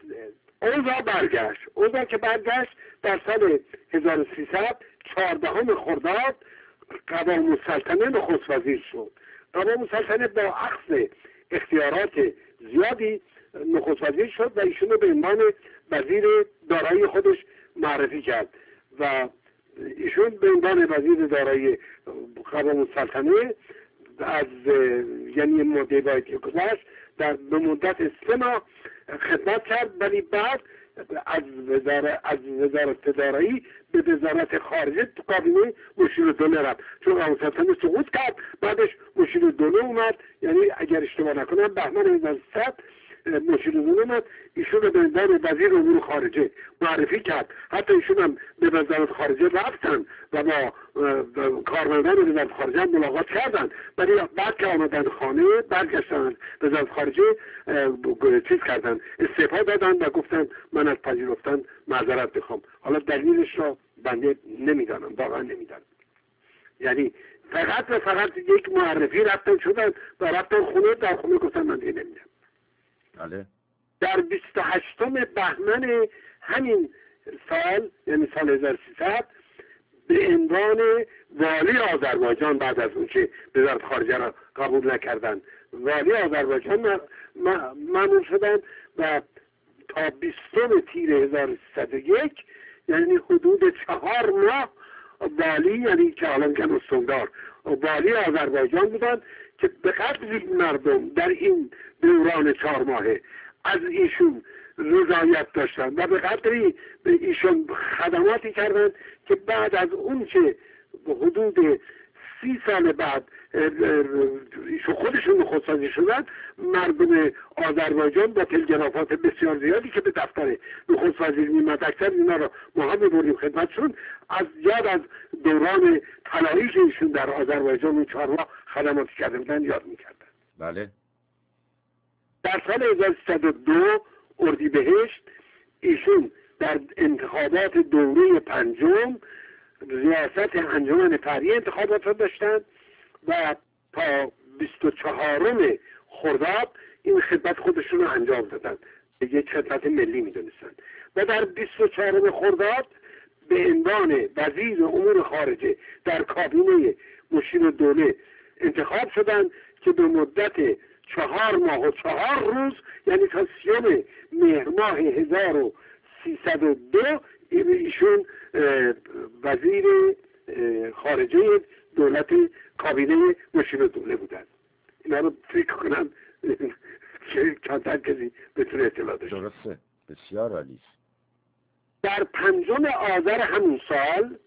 اوضاع برگشت اوضاع که برگشت در سال هزار و سیصد چهاردهم خرداد قوام السلطنه نخست وزیر شد. قوام السلطنه با اخذ اختیارات زیادی نخست وزیر شد و ایشون رو به عنوان وزیر دارایی خودش معرفی کرد و ایشون به عنوان وزیر دارایی قوام السلطنه از یعنی مدت باید که گذشت در به مدت سه ماه خدمت کرد، ولی بعد از وزارت از وزارت دارایی به وزارت خارجه تو کابینه مشیرالدوله رفت، چون قوام السلطنه سقوط کرد، بعدش مشیرالدوله اومد، یعنی اگر اشتباه نکنم بهمن هزار و سیصد مشیرالدوله اومد، ایشون رو به عنوان وزیر امور خارجه معرفی کرد. حتی ایشون هم به وزارت خارجه رفتن و با کارمندان وزارت خارجه هم ملاقات کردن، ولی بعد که آمدن خانه برگشتن وزارت خارجه چیز کردن، استعفا دادن و گفتن من از پذیرفتن معذرت میخوام. حالا دلیلش را بنده نمیدانم، واقعا نمیدانم. یعنی فقط و فقط یک معرفی رفتن شدن و رفتن خونه، در خونه گفتن من دیگه نمیدم. بله. در بیست و هشتم بهمن همین سال، یعنی سال هزار و سیصد، به عنوان والی آذربایجان، بعد از اون که وزارت خارجه را قبول نکردن، والی آذربایجان مأمور شدن و تا بیستم تیر هزار و سیصد و یک، یعنی حدود چهار ماه والی، یعنی که الان میگن استاندار، والی آذربایجان بودن که به قدری مردم در این دوران چهار ماهه از ایشون رضایت داشتن و به قدری به ایشون خدماتی کردن که بعد از اون که حدود سی سال بعد ایشون خودشون نخست وزیر شدن، مردم آذربایجان با تلگرافات بسیار زیادی که به دفتر نخست وزیر میمد، اکثر اینا رو ما هم میبریم خدمتشون، از یاد از دوران طلایی که ایشون در آذربایجان اون چهار ماه خدماتی کرده بودن یاد میکردن. بله. در سال هزار و سیصد و دو اردیبهشت ایشون در انتخابات دوره پنجم ریاست انجمن فرعی انتخابات را داشتن و تا بیست و چهارم خرداد این خدمت خودشون رو انجام دادن، یک خدمت ملی میدونستن و در بیست و چهارم خرداد به عنوان وزیر امور خارجه در کابینه مشیرالدوله انتخاب شدن که به مدت چهار ماه و چهار روز، یعنی تا سیوم مهر ماه هزار و سیصد و دو ایشون وزیر خارجه دولت کابینه مشیرالدوله بودن. اینا رو فکر کنم که کمتر کسی بتونه اطلاع داشته. درسته، بسیار عالی. در پنجم آذر همون سال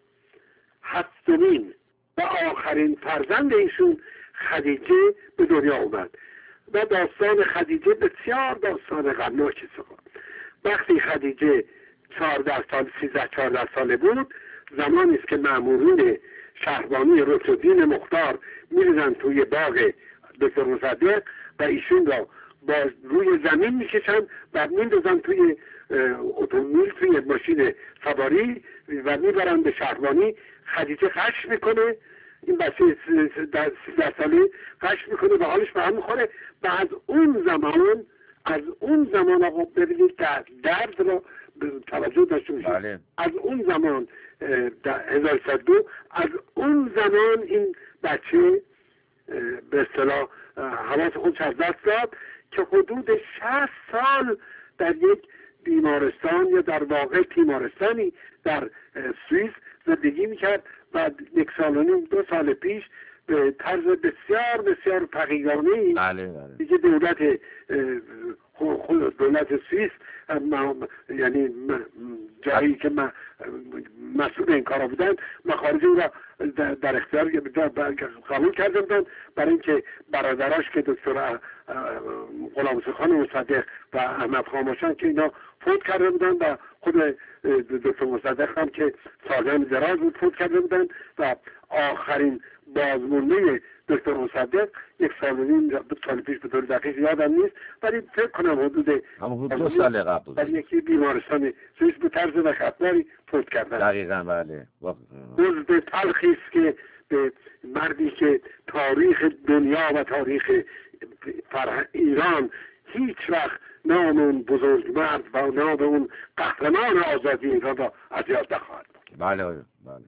هفتمین و آخرین فرزند ایشون خدیجه به دنیا اومد و داستان خدیجه بسیار داستان غمناکی است. وقتی خدیجه چهارده سال سیزده چهارده ساله بود، زمانی است که مامورین شهربانی رشدالدین مختار میریزن توی باغ دکتر مصدق و ایشون را با روی زمین میکشن و میندازن توی اتومبیل، توی ماشین سواری و میبرن به شهربانی. خدیجه قش میکنه، این بچه سیزده ساله قش میکنه و حالش به هم میخوره و از اون زمان از اون زمان آقا ببینید در درد را توجه داشته باشید. بله. از اون زمان در هزار و سیصد و دو از اون زمان این بچه به اصطلاح حواس خودش از دست داد که حدود شصت سال در یک بیمارستان یا در واقع تیمارستانی در سوئیس زندگی میکرد و یک سال و نیم دو سال پیش به طرز بسیار بسیار تغییرانه‌ای بله بله دیگه دولت خود دولت سوئیس یعنی جایی که مسئول این کارا بودن مخارج او را در اختیار قبول کرده بودن، برای اینکه برادراش که دکتر غلامرضا خان مصدق و احمد خاماشان که اینا فوت کرده بودن و خود دکتر مصدق هم که سالم دراز بود فوت کرده بودن و آخرین بازمونده دکتر مصدق یک سال و نیم سال پیش به طور دقیق یادم نیست، ولی فکر کنم حدود حدود دو سال قبل بود، در یکی بیمارستان سوئیس به طرز وحشتناکی فوت کردن. دقیقاً بله. دزد تلخی است که به مردی که تاریخ دنیا و تاریخ ایران هیچ وقت نام اون بزرگ مرد و نام اون قهرمان آزادی ایران را از یاد نخواهد بود. بله بله.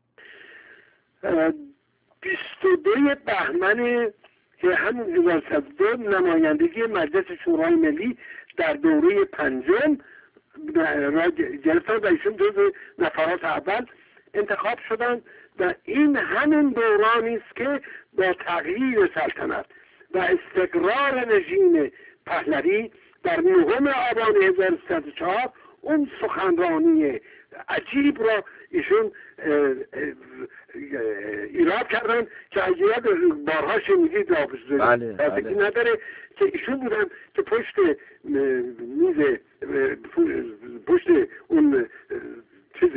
بیست و دو بهمن که همون هزار و سیصد و دو نمایندگی مجلس شورای ملی در دوره پنجم را گرفتن و ایشون جز نفرات اول انتخاب شدند و این همون دورانی است که با تغییر سلطنت و استقرار رژیم پهلوی در نهم آبان هزار و سیصد و چهار اون سخنرانی عجیب را ایشون ایراد کردن که اگه بارها شنیدید بله بله. نداره که ایشون بودن که پشت میز پشت اون چیز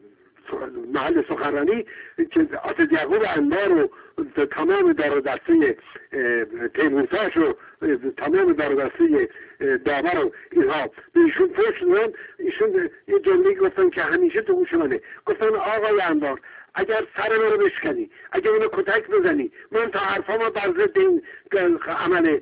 محل سخنرانی که آتش یعقوب انبار و تمام دار و دسته تیمونساش و تمام دار و دسته داور و اینها به ایشون پشت دادن. ایشون یه جمله گفتن که همیشه تو گوش منه، گفتن آقای انبار اگر سر ما رو بشکنی، اگر اونو کتک بزنی، من تا حرفا ما بر ضد این عمل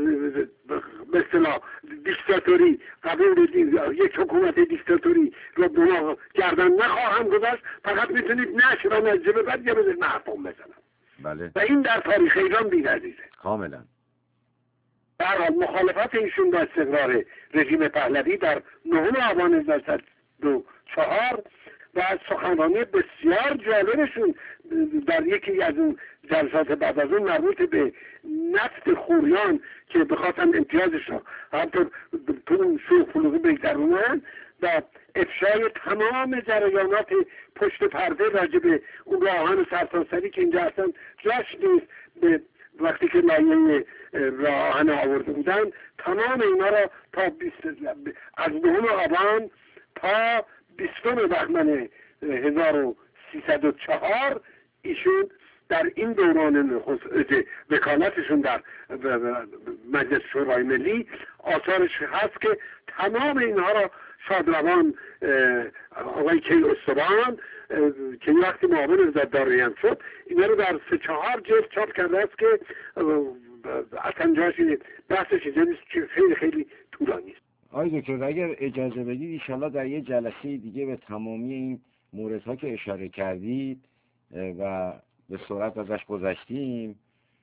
به اصطلاح دیکتاتوری قبول یک حکومت دیکتاتوری رو به ما گردن نخواهم گذاشت، فقط میتونید نشر و نجبه بعد یا بذارید من حرفم بزنم. بله. و این در تاریخ ایران بی‌نظیره. کاملا. در حال مخالفت ایشون با استقرار رژیم پهلوی در نهم آبان هزار و سیصد و چهار و سخنرانی بسیار جالبشون در یکی از اون جلسات بعد از اون مربوط به نفت خوریان که بخواستن امتیازش رو همطور تو شوخ فلوغی بگذرونن و افشای تمام جریانات پشت پرده راجع به اون راهن سرتاسری که اینجا اصلا جاش نیست، به وقتی که لایه راهن آورده بودن تمام اینا را تا بیست از نهم آبان تا بیستم بهمن هزار و سیصد و چهار ایشون در این دوران وکالتشون در مجلس شورای ملی آثارش هست که تمام اینها را شادروان آقای کیخسروان که وقتی معاون وزارتداران شد اینا رو در سه چهار جلد چاپ کرده است که اصلا جاش بحثش اینجا نیست که خیلی خیلی طولانی است. آقای دکتر اگر اجازه بدید انشالله در یه جلسه دیگه به تمامی این موردها که اشاره کردید و به سرعت ازش گذشتیم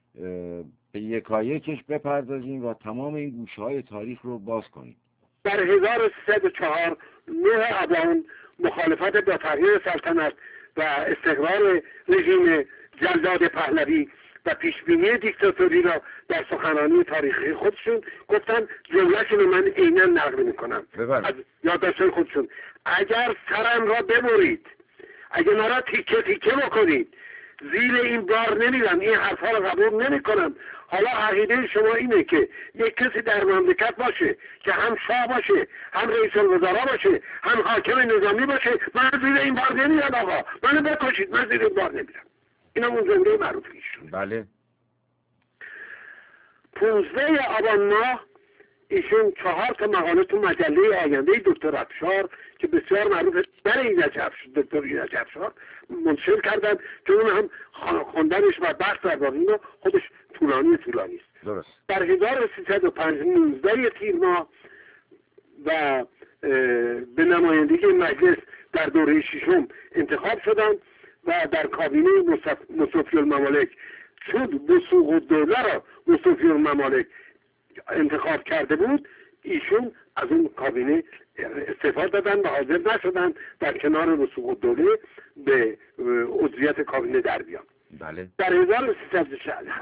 به یکایکش بپردازیم و تمام این گوشه‌های تاریخ رو باز کنیم. در هزار و سیصد و چهار نه آبان مخالفت با تغییر سلطنت و استقرار رژیم جلاد پهلوی و پیشبینی دیکتاتوری را در سخنرانی تاریخی خودشون گفتن، جمله‌شون من عیناً نقل میکنم از یادداشت‌های خودشون: اگر سرم را ببرید، اگر مرا تیکه تیکه بکنید، زیر این بار نمیرم، این حرفا رو قبول نمیکنم. حالا عقیده شما اینه که یک کسی در مملکت باشه که هم شاه باشه، هم رئیس الوزراء باشه، هم حاکم نظامی باشه، من زیر این بار نمیرم آقا، منو بکشید، من زیر این بار نمیرم. اینا اون جمله معروف ایشون. بله. پونزده آبان ماه ایشون چهار تا مقاله تو مجله آینده دکتر افشار که بسیار معروفه در ایرج افشار، دکتر ایرج افشار منتشر کردن که اون هم خوندنش و بحث در باقی خودش طولانی طولانی است. درست. در هزار و سیصد و پنج نوزده تیر ماه و به نمایندگی مجلس در دوره ششم انتخاب شدند و در کابینه مصطفی الممالک چون وثوق الدوله را مصطفی الممالک انتخاب کرده بود، ایشون از اون کابینه استعفا دادن و حاضر نشدن در کنار وثوق الدوله به عضویت کابینه در بیان. بله. در هزار و سیصد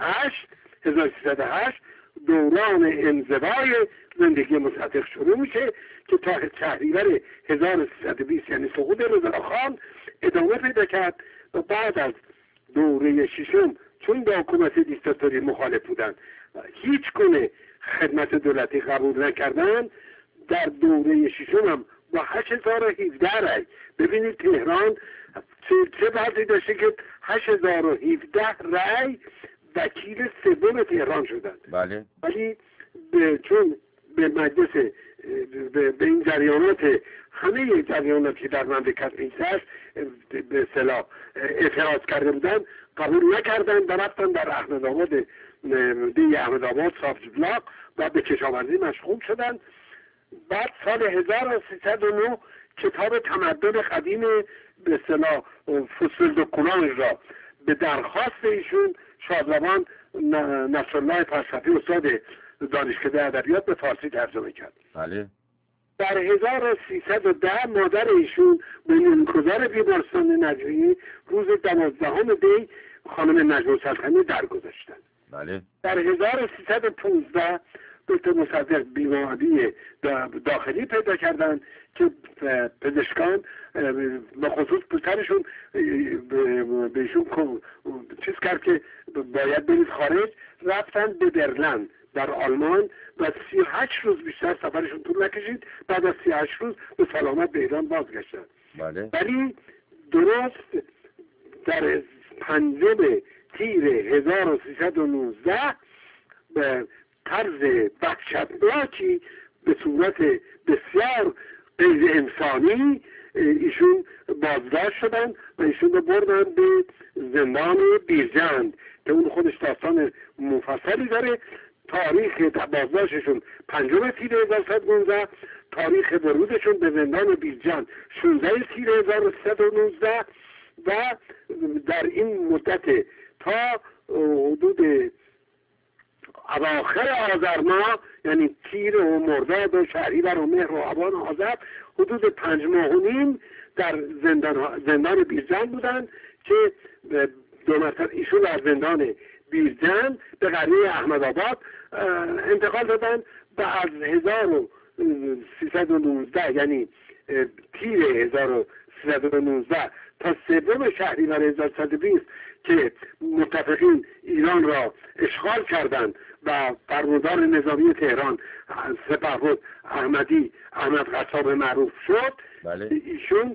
و هشت دوران انزوای زندگی مصدق شروع میشه که تا شهریور هزار و سیصد و بیست یعنی سقوط رضاخان ادامه پیدا کرد و بعد از دوره ششم چون با حکومت دیکتاتوری مخالف بودن هیچ گونه خدمت دولتی قبول نکردن، در دوره ششم هم با هشت هزار و هفده رای، ببینید تهران چه, چه وضعی داشته که هشت هزار و هفده رای وکیل سوم تهران شدند. بله. ولی چون به مجلس به, به این جریانات همه جریاناتی که در مملکت میگذشت به اصطلاح اعتراض کرده بودن قبول نکردن و رفتن در احمدآباد دی احمدآباد سابزبلاق و به کشاورزی مشغول شدن. بعد سال هزار و سیصد و نه کتاب تمدن قدیم به اصطلاح فصل دکولانش را به درخواست ایشون شادروان نصرالله فلسفی استاد دانشکده ادبیات به فارسی ترجمه کرد. بله. در هزار و سیصد و ده مادر ایشون بنیانگذار بیمارستان نجویی روز دوازدهم دی خانم نجم السلطنه درگذشتند. بله. در هزار و سیصد و پانزده دکتر مصدق بیماری داخلی پیدا کردند که پزشکان به خصوص پسرشون بهشون چیز کرد که باید برید خارج، رفتن به برلن در آلمان و سی و هشت روز بیشتر سفرشون طول نکشید، بعد از سی و هشت روز به سلامت به ایران بازگشتن. بله. ولی درست در پنجم تیر هزار و سیصد و نوزده به طرز وحشتناکی به صورت بسیار غیر انسانی ایشون بازداشت شدن و ایشون رو بردن به زندان بیرجند که اون خودش داستان مفصلی داره. تاریخ بازداشتشون پنجم تیر هزار و سیصد و نوزده، تاریخ ورودشون به زندان بیرجند شانزده تیر هزار و سیصد و نوزده و در این مدت تا حدود اواخر آذر ماه یعنی تیر و مرداد و شهریور و مهر و آبان و آذر حدود پنج ماه و نیم در زندان زندان بیرجند بودن که دو مرتبه ایشون در زندان بیرجند به قریه احمدآباد انتقال دادن و از هزار و سیصد و نوزده یعنی تیر هزار و سیصد و نوزده تا سوم شهریور هزار و سیصد و بیست که متفقین ایران را اشغال کردند و فرماندار نظامی تهران سپهبد احمدی احمد قصاب معروف شد. بله. ایشون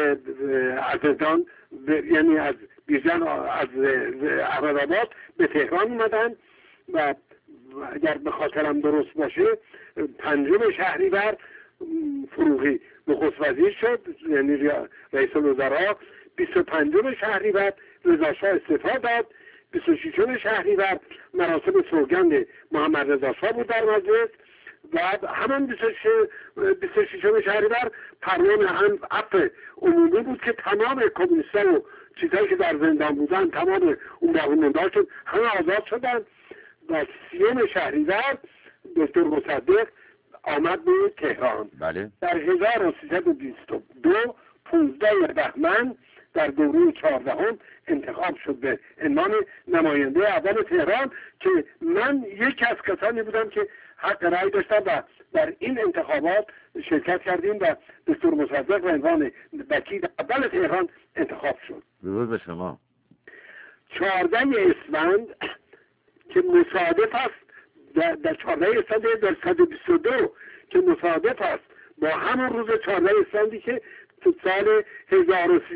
از زندان یعنی از بیرجند از احمدآباد به تهران اومدن و اگر به خاطرم درست باشه پنجم شهریور فروغی نخست وزیر شد یعنی رئیس الوزراء. بیست و پنجم شهریور رضا شاه استعفا داد. بیست و ششم شهریور مراسم سوگند محمد رضا شاه بود در مجلس و همان بیست و ششم شهریور فرمان هم عفو عمومی بود که تمام کمونیستان و چیزهایی که در زندان بودن تمام اون باقی مونده‌هاشون همه آزاد شدن و سیوم شهریور دکتر مصدق آمد به تهران. بله. در هزار و سیصد و بیست و دو پانزده بهمن در دوره چهاردهم انتخاب شد به عنوان نماینده اول تهران که من یکی از کسانی بودم که حق رأی داشتم و در این انتخابات شرکت کردیم و دکتر مصدق به عنوان وکیل اول تهران انتخاب شد. درود به شما. چهارده اسفند که مصادف است در, در چهارده اسفند در صد و بیست و دو که مصادف است با همون روز چهارده اسفندی که تو سال هزار و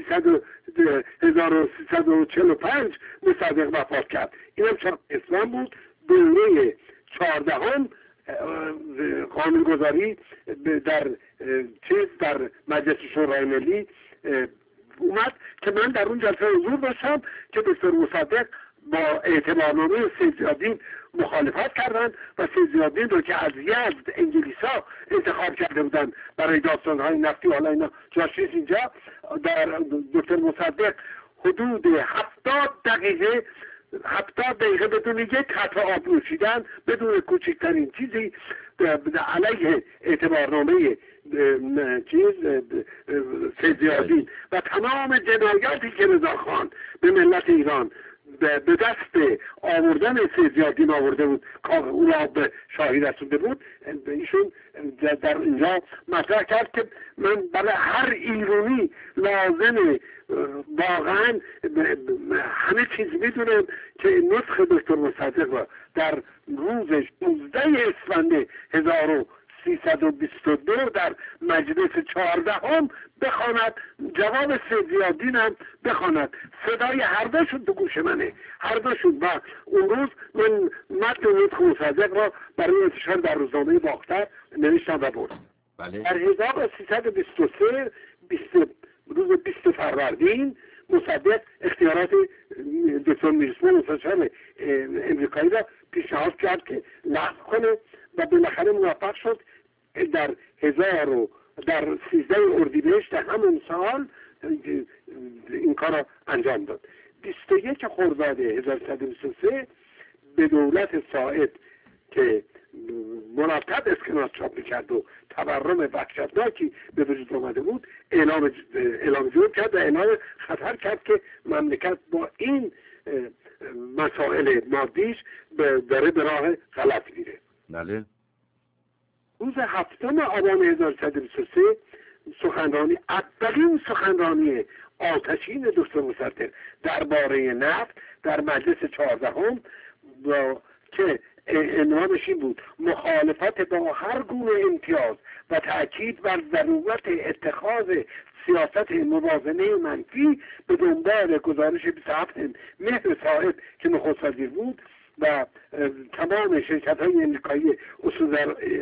سیصد و چهل و پنج مصدق وفات کرد. اینم چهارده اسفند بود. دوره چهاردهم قانونگذاری در چیز در مجلس شورای ملی اومد که من در اون جلسه حضور داشتم که دکتر مصدق با اعتبارنامه سید ضیاءالدین مخالفت کردند و سید ضیاءالدین رو که از یزد انگلیسا انتخاب کرده بودن برای داستانهای نفتی، حالا اینا جاشیز اینجا، در دکتر مصدق حدود هفتاد دقیقه هفتاد دقیقه بدون یک قطره آب نوشیدن، بدون کوچکترین چیزی علیه اعتبارنامه چیز سید ضیاءالدین و تمام جنایاتی که رضاخان به ملت ایران به دست آوردن سید ضیاءالدین آورده بود، او را به شاهی رسونده بود. ایشون در اینجا مطرح کرد که من برای هر ایرانی لازمه واقعا همه چیز میدونم که نسخ دکتر مصدق را در روز شانزده اسفند هزار و سیصد و بیست و دو در مجلس چهاردهم بخواند، جواب سید ضیاءالدین هم بخواند. صدای هر دوشون تو گوش منه، هر دوشون. و اون روز من متن نسخ مصدق را برای انتشار در روزنامه باختر نوشتم و بردم. بله. در هزار و سیصد و بیست و سه روز بیست فروردین مصدق اختیارات دکتر میرزا مستشار امریکایی را پیشنهاد کرد که لغو کنه و بالاخره موفق شد. در هزار و در سیزده اردیبهشت همون سال این کار را انجام داد. بیست و یک خرداد هزار و سیصد و بیست و سه به دولت ساعد که مرتب اسکناس چاپ میکرد و تورم وحشتناکی به وجود آمده بود، اعلام اعلام جور کرد و اعلام خطر کرد که مملکت با این مسائل مادیش داره به راه غلط میره. بله. روز هفتم آبان هزار و سیصد و بیست و سه سخنرانی، اولین سخنرانی آتشین دکتر مصدق درباره نفت در مجلس چهاردهم که عنوانش این بود: مخالفت با هر گونه امتیاز و تأکید بر ضرورت اتخاذ سیاست موازنه منفی به دنبال گزارش بیست و هفت مهر صاحب که نخست وزیر بود و تمام شرکت های امریکایی اصول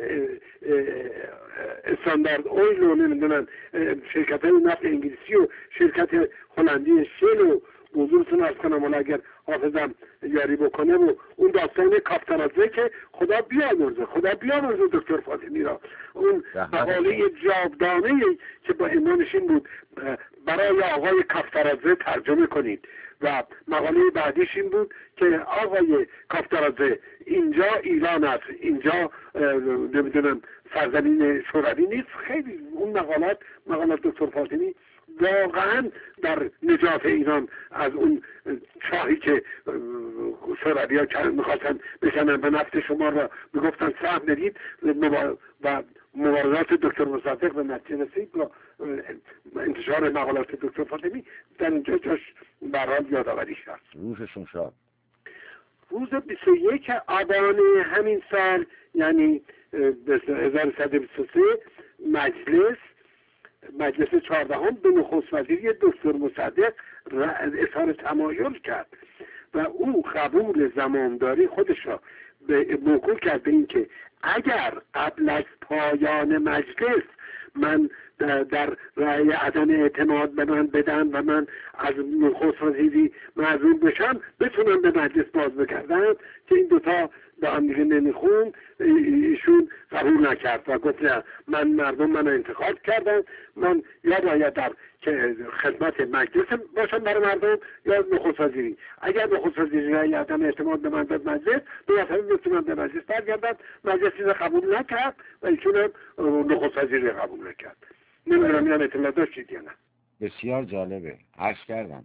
استاندارد اویل و نمیدونن شرکت های نفت انگلیسی و شرکت هلندی شل و حضورتون ارز کنم ولی اگر حافظم یاری بکنه و اون داستان کافترازه که خدا بیامرزه خدا بیامرزه دکتر فاطمی را، اون مقاله جاودانه که با عنوانش این بود برای آقای کافترازه ترجمه کنید و مقاله بعدیش این بود که آقای کافترازه اینجا ایران است، اینجا نمیدونم سرزمین شوروی نیست. خیلی اون مقالات مقالات دکتر فاطمی واقعا در نجات ایران از اون چاهی که شوروی ها میخواستن بشنن به نفت شما را میگفتن سهم ندید و مبارزات دکتر مصدق به نتیجه رسید و انتشار مقالات دکتر فاطمی در اینجا جاش برحال یادآوری شد. روزشون شد. روز بیست و یک آبان همین سال یعنی هزار و سیصد و بیست و سه مجلس مجلس چهاردهم به نخست وزیری دکتر مصدق اظهار تمایل کرد و او قبول زمامداری خودش را موکول کرد به این که اگر قبل از پایان مجلس من در رأی عدم اعتماد به من بدن و من از نخست وزیری معزول بشم بتونم به مجلس باز بگردم، که این دوتا به هم دیگه نمیخون. ایشون قبول نکرد و گفت نه، من مردم من انتخاب کردن، من یا باید در که خدمت مجلس باشم برای مردم یا نخست وزیری. اگر نخست وزیری رأی عدم اعتماد به من داد مجلس بالاخره بتونم به مجلس برگردم. مجلس چیز قبول نکرد و ایشون هم نخست وزیری قبول نکرد. نمیدونم اینم اطلاع داشتید یا نه. بسیار جالبه. عرض کردم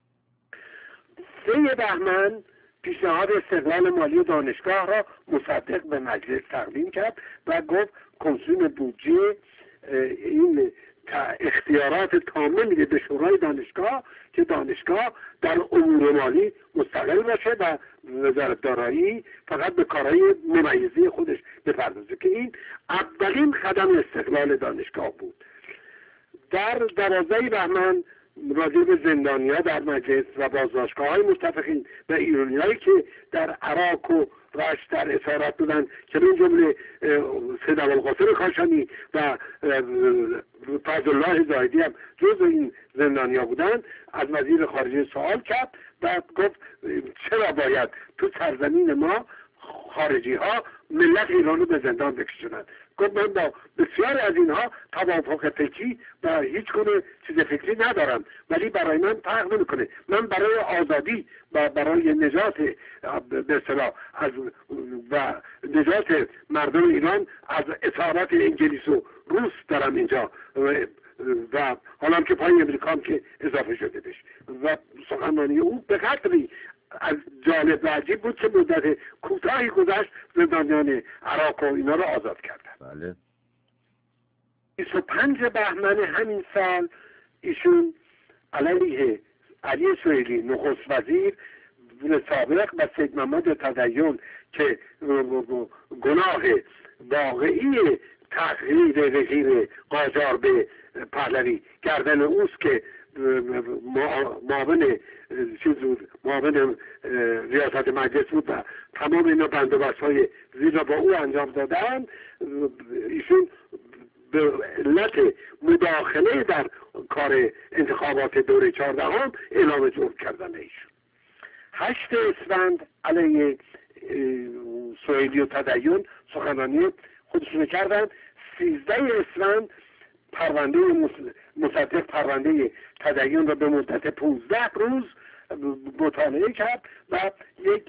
سه بهمن پیشنهاد استقلال مالی دانشگاه را مصدق به مجلس تقدیم کرد و گفت کنسول بودجه این اختیارات تامه میده به شورای دانشگاه که دانشگاه در امور مالی مستقل باشه و وزارت دارایی فقط به کارهای ممیزی خودش بپردازه، که این اولین قدم استقلال دانشگاه بود. در دوازده بهمن راجع به زندانی‌ها در مجلس و بازداشتگاه‌های متفقین و ایرانی‌هایی که در عراق و رشت در اسارت بودن که من جمله سید ابوالقاسم کاشانی و فضل الله زاهدی هم جز این زندانی‌ها بودن، از وزیر خارجه سوال کرد و گفت چرا باید تو سرزمین ما خارجی ها ملت ایران رو به زندان بکشونند. گفت من با بسیار از اینها توافق فکری و هیچ گونه چیز فکری ندارم، ولی برای من فرق نمیکنه. من برای آزادی و برای نجات به اصطلاح از و نجات مردم ایران از اسارت انگلیس و روس دارم اینجا و حالا که پای امریکا هم که اضافه شده بشه. و سخنرانی او به قدری از جالب و عجیب بود که مدت کوتاهی گذشت زندانیان عراق و اینا رو آزاد کردن. بله. بیست و پنج بهمن همین سال ایشون علیه علی سهیلی نخست وزیر سابق و سید محمد تدین که گناه واقعی تغییر رژیم قاجار به پهلوی گردن اوست که معاون چیز بود، معاون ریاست مجلس بود و تمام اینا بندوبست‌های زیر با او انجام دادن، ایشون به علت مداخله در کار انتخابات دوره چهاردهم اعلام جرم کردن ایشون. هشت اسفند علیه سهیلی و تدین سخنرانی خودشون کردن. سیزده اسفند پرونده مصدق پرونده تدین را به مدت پانزده روز مطالعه کرد و یک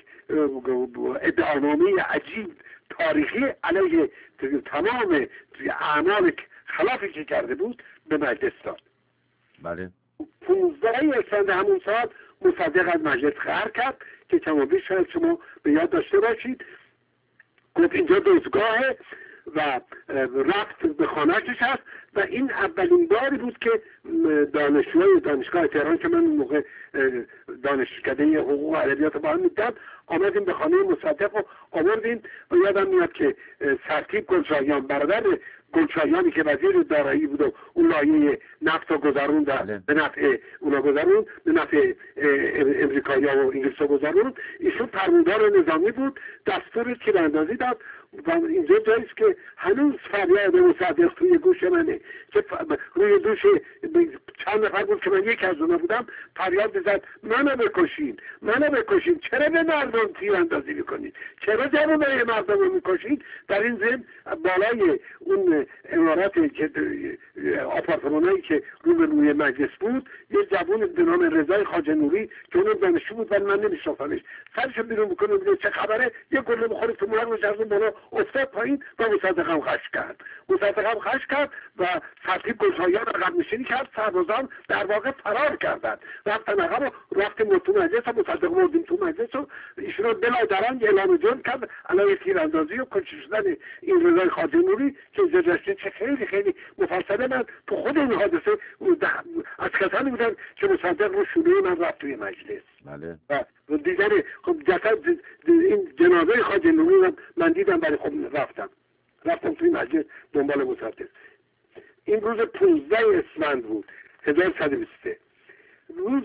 ادعانامه عجیب تاریخی علیه تمام اعمال خلافی که کرده بود به مجلس داد. بله. پانزده اسفند همون سال مصدق از مجلس خبر کرد که کما بیش شاید شما به یاد داشته باشید، گفت اینجا دزدگاهه و رفت به خانه‌اش هست و این اولین باری بود که دانشجوی دانشگاه تهران که من اون موقع دانشکده حقوق و ادبیات با هم می‌دیدم آمدیم به خانه مصدق و آوردیم و یادم میاد که سرتیپ گلشایان برادر گلشایانی که وزیر دارایی بود و اون لایه نفت رو گذرون به نفع اونا گذرون به نفع امریکایی‌ها و انگلیس رو گذرون، ایشون فرماندار نظامی بود، دستور تیراندازی داد و اینجا جاییست که هنوز فریاد مصدق توی گوش منه که روی دوش چند نفر بود که من یک از اونا بودم فریاد بزد منو بکشین منو بکشین، چرا به مردم تیراندازی میکنید، چرا جوانای مردم رو میکشید. در این ضمن بالای اون عمارت که آپارتمانایی که رو روی مجلس بود یه جوان به نام رضای خواجه نوری که اون دانشجو بود ولی من نمیشناختمش، سرشو بیرون میکنه میگه چه خبره، یه گله بخوره تو مغزش از اون بالا افتاد پایین و مصدق هم خش کرد مصدق هم خش کرد و سرتیپ گلشایان عقب نشینی کرد، سربازان در واقع فرار کردند رفتن عقب و رفتیم تو مجلس و مصدق مردیم تو مجلس و ایشون بلا درنگ اعلام جرم کرد علیه تیراندازی و کشته شدن این رضای خواجه نوری که جزشته چه خیلی خیلی مفصله. من تو خود این حادثه از کسانی بودن که مصدق رو شروع من رفت توی مجلس. بله. و دیگر خب جسد این جنازه خواجه نوری من دیدم ولی خب رفتم رفتم توی مجلس دنبال مصدق. این روز پانزده اسفند بود هزار و صد و بیست و سه. روز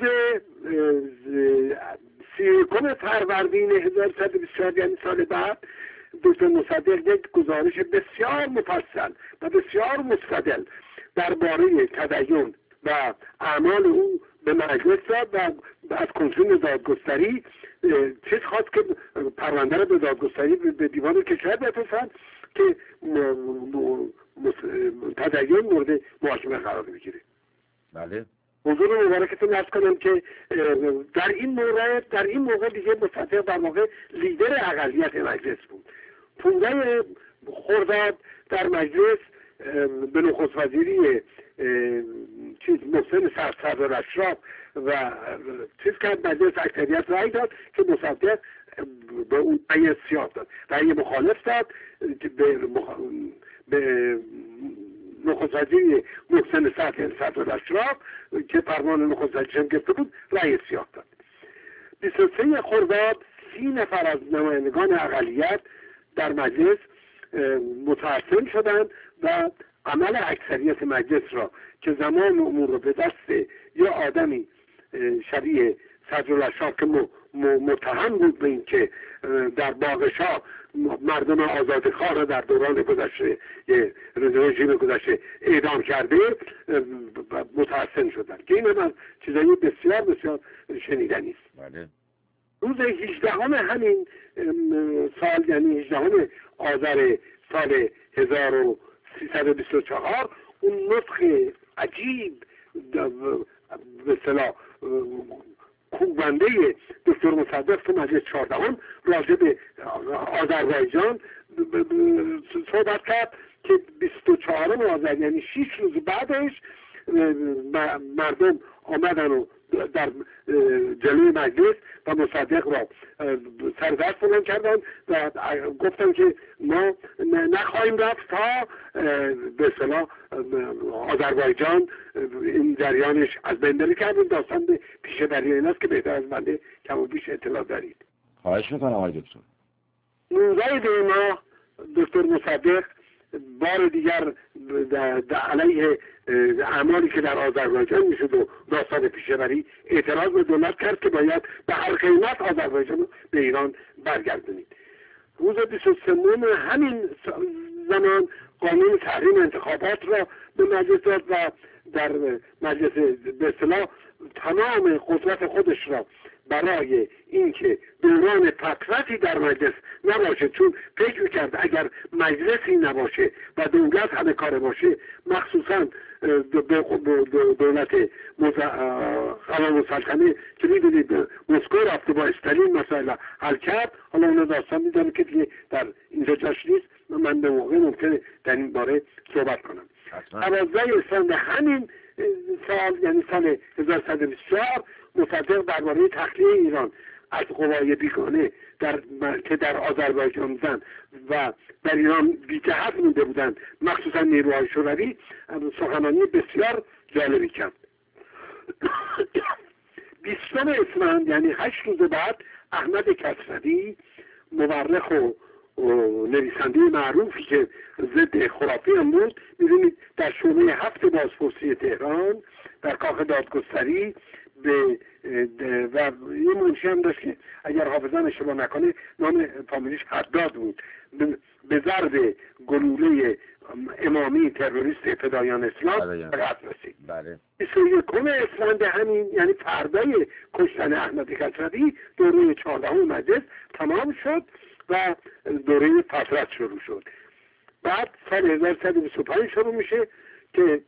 سی و یکم فروردین هزار و صد و بیست و چهار یعنی سال بعد دکتر مصدق یک گزارش بسیار مفصل و بسیار مستدل درباره تدین و اعمال او به مجلس داد و از کنسول دادگستری چیز خواست که پرونده رو به دادگستری به دیوان کشور بفرستند که تدین مورد محاکمه قرار بگیره. بله. حضور مبارکتون عرض کنم که در این مورد در این موقع دیگه مصدق در واقع لیدر اقلیت مجلس بود. پونزده خرداد در مجلس به نخست وزیری چیز محسن سردار اشراف و چیز کرد مجلس اکثریت رأی داد که مصدق به اون رأی سیاه داد، رأی مخالف داد به مخ... به نخست وزیری محسن سردار اشراف که فرمان نخست وزیری گرفته بود رأی سیاه داد. بیست و سه خرداد سی نفر از نمایندگان اقلیت در مجلس متحسن شدند و عمل اکثریت مجلس را که زمان امور رو به دست یه آدمی شبیه صدرالاشراف که متهم بود به این که در باغ شاه مردم آزادخواه را در دوران گذشته رژیم گذشته اعدام کرده متحسن شدند که این هم چیزایی بسیار بسیار شنیدنی است. بله. روز هجدهم همین سال یعنی هجدهم آذر سال هزار و سیصد و بیست و چهار اون نطق عجیب به اصطلاح کوبنده دکتر مصدق تو مجلس چهاردهم راجع به آذربایجان صحبت کرد که بیست و چهارم آذر یعنی شش روز بعدش مردم آمدن و در جلوی مجلس و مصدق را سردست بلند کردن و گفتن که ما نخواهیم رفت تا به اصطلاح آذربایجان این جریانش از بین بره. کردیم داستان به پیش بری این است که بهتر از بنده کم و بیش اطلاع دارید. خواهش میکنم آقای دکتر. نوزده دی ماه دکتر مصدق بار دیگر در علیه اعمالی که در آذربایجان میشد و داستان پیشه‌وری اعتراض به دولت کرد که باید به هر قیمت آذربایجان رو به ایران برگردونید. روز بیست و سوم همین زمان قانون تحریم انتخابات را به مجلس داد و در مجلس به اصطلاح تمام قدرت خودش را برای اینکه دوران فترتی در مجلس نباشه، چون فکر میکرد اگر مجلسی نباشه و دولت همه کار باشه، مخصوصا دولت قوام السلطنه که میدونید مسکو رفته با استالین مسائل حل کرد. حالا اون داستان میداره که دیگه در اینجا جاش نیست، من به موقع ممکنه در این باره صحبت کنم. دوازده اسفند همین سال یعنی سال هزار و سیصد و بیست و چهار مصدق درباره تخلیه ایران از قوای بیگانه در که در آذربایجان بودند و در ایران بی‌جهت مونده بودند، مخصوصا نیروهای شوروی، سخنرانی بسیار جالبی کرد. بیستم اسفند یعنی هشت روز بعد احمد کسروی مورخ و نویسنده معروفی که ضد خرافی هم بود، می‌دونید در شعبه هفت بازپرسی تهران در کاخ دادگستری به و یه منشی هم داشت که اگر حافظم اشتباه نکنه نام فامیلیش حداد بود، به ضرب گلوله امامی تروریست فدایان اسلام رد رسید. بله. بیست و یکم اسفند همین یعنی فردای کشتن احمد کسروی دوره چهاردهم مجلس تمام شد و دوره فترت شروع شد. بعد سال هزار و سیصد و بیست و پنج شروع میشه که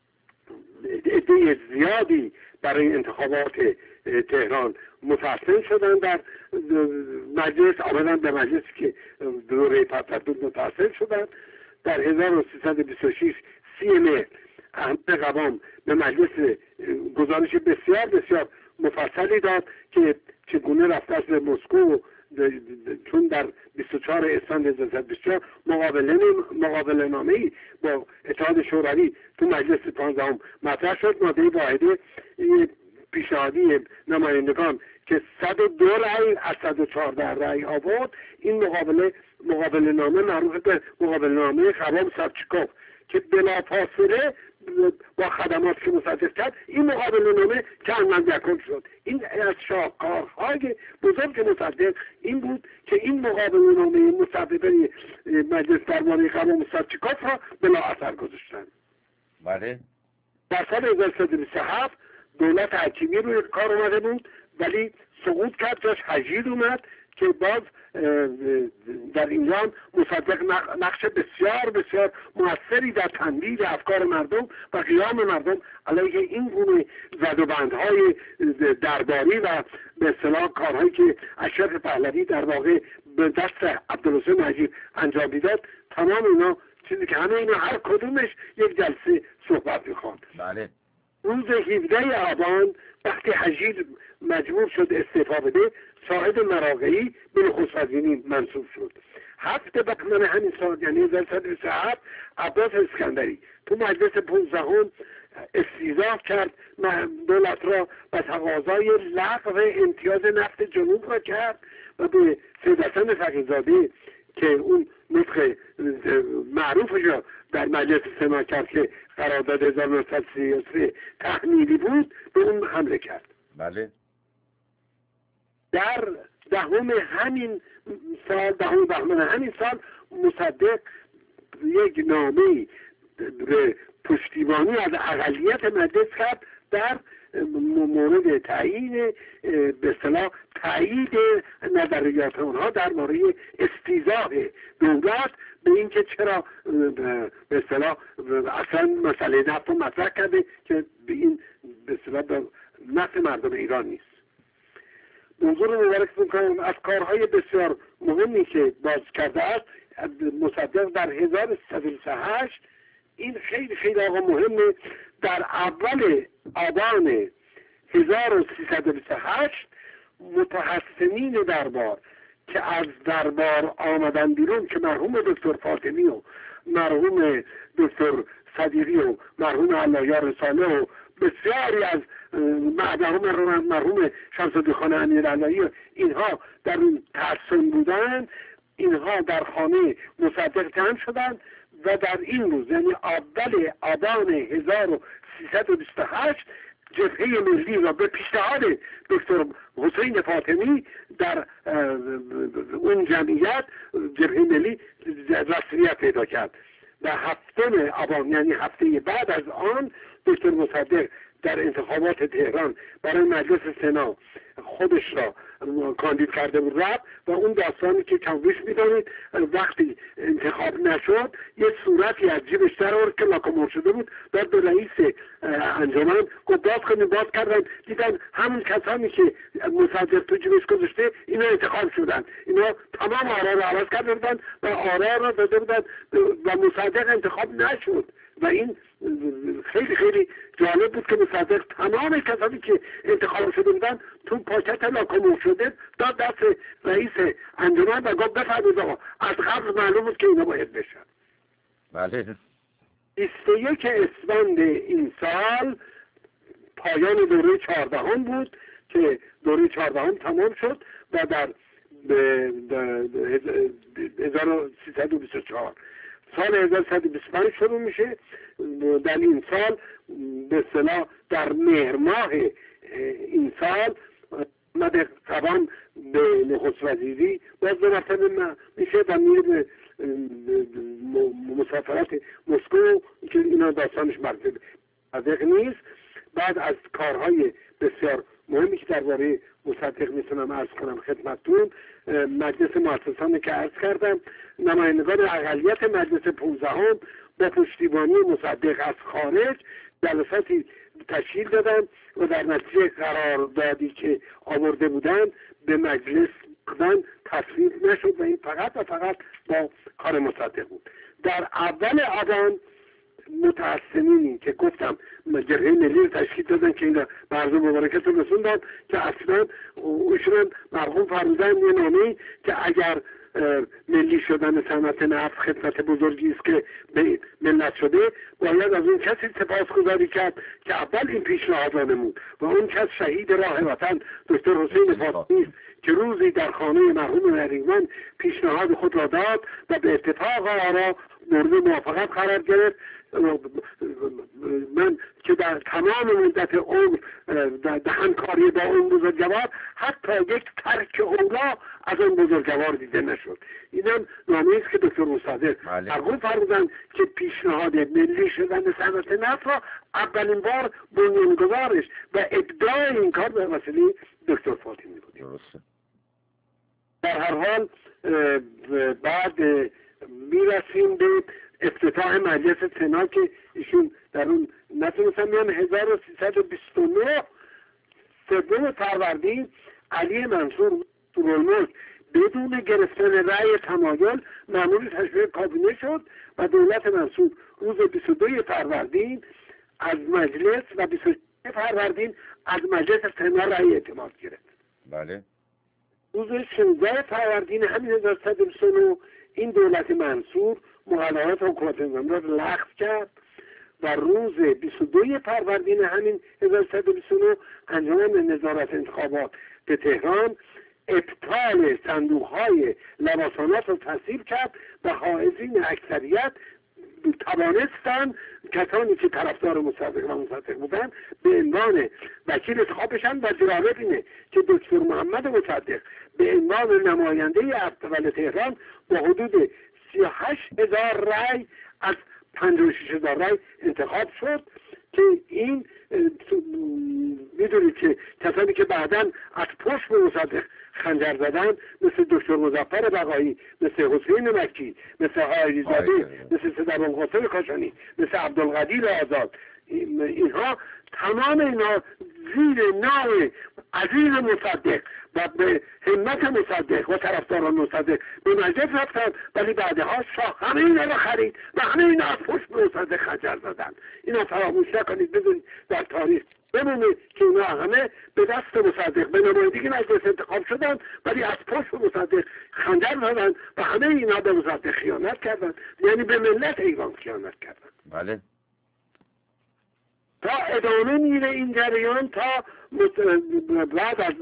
عده زیادی برای انتخابات تهران متحسن شدن در مجلس، آمدن به مجلسی که دوره فترت بود متحسن شدن. در هزار و سیصد و بیست و شش سی مهر احمد قوام به مجلس گزارش بسیار بسیار مفصلی داد که چگونه رفته است به مسکو، چون در بیست و چهار اسفند هزار و سیصد و بیست و چهار مقابله مقابله نامه‌ای با اتحاد شوروی تو مجلس پانزدهم مطرح شد. ماده واحده پیشنهادی نمایندگان که صد و دو رأی از صد و چهارده رأی آورد، این مقابله مقابله نامه معروف به مقابله نامه قوام سابچیکوف که بلافاصله با خدمات که مصدق کرد این مقابله نامه چند یکم شد. این از شاهکارهای بزرگ مصدق این بود که این مقابله نامه مصدق مجلس درباره قوام سابچیکوف را بلا اثر گذاشتن. بله. در سال هزار و سیصد و بیست و هفت دولت حکیمی روی کار اومده بود ولی سقوط کرد، جاش حجیر اومد که باز در ایران مصدق نقش بسیار بسیار موثری در تنبیه افکار مردم و قیام مردم علیه این گونه زدوبندهای درباری و به اصطلاح کارهایی که اشرف پهلوی در واقع به دست عبدالحسین نجیب انجام میداد، تمام اینا چیزی که همه اینا هر کدومش یک جلسه صحبت میخواد. بله. روز هفدهم آبان وقتی حجیر مجبور شد استعفا بده، صاحب مراغعی به نخست وزیری منصوب شد. هفت بهمن همین سال یعنی هزار و سیصد و بیست و هفت عباس اسکندری تو مجلس پانزدهم استیضاح کرد دولت را و تقاضای لغو امتیاز نفت جنوب را کرد و به سید حسن فقیه‌زاده که اون نطق معروفش را در مجلس سنا کرد که قرارداد هزار و نهصد و سی و سه تحمیلی بود، به اون حمله کرد. بله. در دهم همین سال دهم بهمن همین سال مصدق یک نامه به پشتیبانی از اقلیت مجلس کرد در مورد تعیین به اصطلاح تایید نظریات اونها درباره استیضاح دولت به اینکه چرا به اصطلاح اصلا مسئله نفت رو مطرح کرده که به این به اصطلاح به نفع مردم ایران نیست. موضوع رو مبارک میکنم. از کارهای بسیار مهمی که باز کرده است مصدق در هزار و سیصد و بیست و هشت، این خیلی خیلی آقا مهمه، در اول آبان هزار و سیصد و بیست و هشت متحسنین دربار که از دربار آمدن بیرون، که مرحوم دکتر فاطمی و مرحوم دکتر صدیقی و مرحوم علایار رساله و بسیاری از مرحوم مرحوم شمس‌الدین خان امیرعلایی، اینها در اون تحسن بودن، اینها در خانه مصدق جمع شدند و در این روز، یعنی اول آبان هزار و سیصد و بیست و هشت، جبهه ملی را به پیشنهاد دکتر حسین فاطمی در اون جمعیت جبهه ملی رسمیت پیدا کرد. و هفتم آبان، یعنی هفته بعد از آن، دکتر مصدق در انتخابات تهران برای مجلس سنا خودش را کاندید کرده بود رفت و اون داستانی که کمبیش میدانید وقتی انتخاب نشد یه صورتی از جیبش در آورد که لاکمور شده بود، داد به رئیس انجمن گفت باز کنیم، باز کردن دیدن همون کسانی که مصدق تو جیبش گذاشته اینا انتخاب شدن، اینا تمام آرا رو عوض کرده بودن و آرا رو داده بودن و مصدق انتخاب نشد. و این خیلی خیلی جالب بود که مصدق تمام کسانی که انتخاب شده بودن تو پاکت لاکمور شده داد دست رئیس انجمن و گفت بفرمایید آقا از قبل معلوم بود که اینا باید بشن. بله. بیست و یک اسفند این سال پایان دوره چهاردهم بود که دوره چهاردهم تمام شد و در هزار و سیصد و بیست و چهار سال هزار و سیصد و بیست و پنج شروع میشه. در این سال به اصطلاح در مهر ماه این سال مده قوام به نخست وزیری باز به مرتبه میشه و میره به مسافرت مسکو که اینا داستانش مصدق نیست. بعد از کارهای بسیار مهمی که درباره مصدق میتونم عرض کنم خدمتتون، مجلس مؤسسان که عرض کردم، نمایندگان اقلیت مجلس پانزدهم با پشتیبانی مصدق از خارج جلساتی تشکیل دادن و در نتیجه قراردادی که آورده بودن به مجلس دادن تصویب نشد و این فقط و فقط با کار مصدق بود. در اول آبان متحسنینی که گفتم جبهه ملی رو تشکیل دادن که این برضو مبارکت رو رسوندن که اصلا اوشون مرحوم فرمودن یه نامه‌ای که اگر ملی شدن صنعت نفت خدمت بزرگی است که به ملت شده، باید از اون کسی سپاسگزاری کرد که اول این پیشنهاد را نمود و اون کس شهید راه وطن دکتر حسین فاطمی است که روزی در خانه مرحوم نریمان پیشنهاد خود را داد و به اتفاق آرا مورد موافقت قرار گرفت. من که در تمام مدت عمر در همکاری با اون بزرگوار حتی یک ترک اولا از اون بزرگوار دیده نشد. اینم نامه‌ای است که دکتر مصدق مرحوم فرمودن که پیشنهاد ملی شدن صنعت نفت را اولین بار بنیانگذارش و ابداع این کار به وسیله دکتر فاطمی بود. درسته. در هر حال بعد میرسیم به افتتاح مجلس سنا که ایشون در اون نتونستم میان هزار و سیصد و بیست و نه سوم فروردین علی منصور دورالملک بدون گرفتن رأی تمایل مأمور تشکیل کابینه شد و دولت منصور روز بیست و دو فروردین از مجلس و بیست و سه فروردین از مجلس سنا رأی اعتماد گرفت. بله. روز شانزده فروردین همین هزار و سیصد و بیست و نه این دولت منصور مقررات حکومت نظامی را لغو کرد و روز بیست و دو فروردین همین هزار و سیصد و بیست و نه انجمن نظارت انتخابات به تهران ابطال صندوق‌های لواسانات را تصویب کرد و حائزین اکثریت توانستند کسانی که طرفدار مصدق و مصدق بودند به عنوان وکیل انتخاب بشن و جالب اینه که دکتر محمد مصدق به عنوان نماینده اول تهران با حدود سی و هشت هزار رای از پنجاه و شش هزار رای انتخاب شد که این میدونید که کسانی که بعداً از پشت به مصدق خنجر زدن مثل دکتر مظفر بقایی، مثل حسین مکی، مثل حائری زاده، مثل صدرالقاسم کاشانی، مثل عبدالقدیر آزاد، اینها تمام اینا زیر نام عزیز مصدق و به همت مصدق و طرفداران مصدق به مجلس رفتن، ولی بعدها شاه همه اینا رو خرید و همه اینا از پشت به مصدق خنجر زدن. اینا فراموش نکنید، بدونید در تاریخ بمونه که اونا همه به دست مصدق به نمایندگی مجلس انتخاب شدن، ولی از پشت مصدق خنجر زدن و همه اینا به مصدق خیانت کردن، یعنی به ملت ایران خیانت کردن. بله. تا ادامه میره این جریان تا بعد از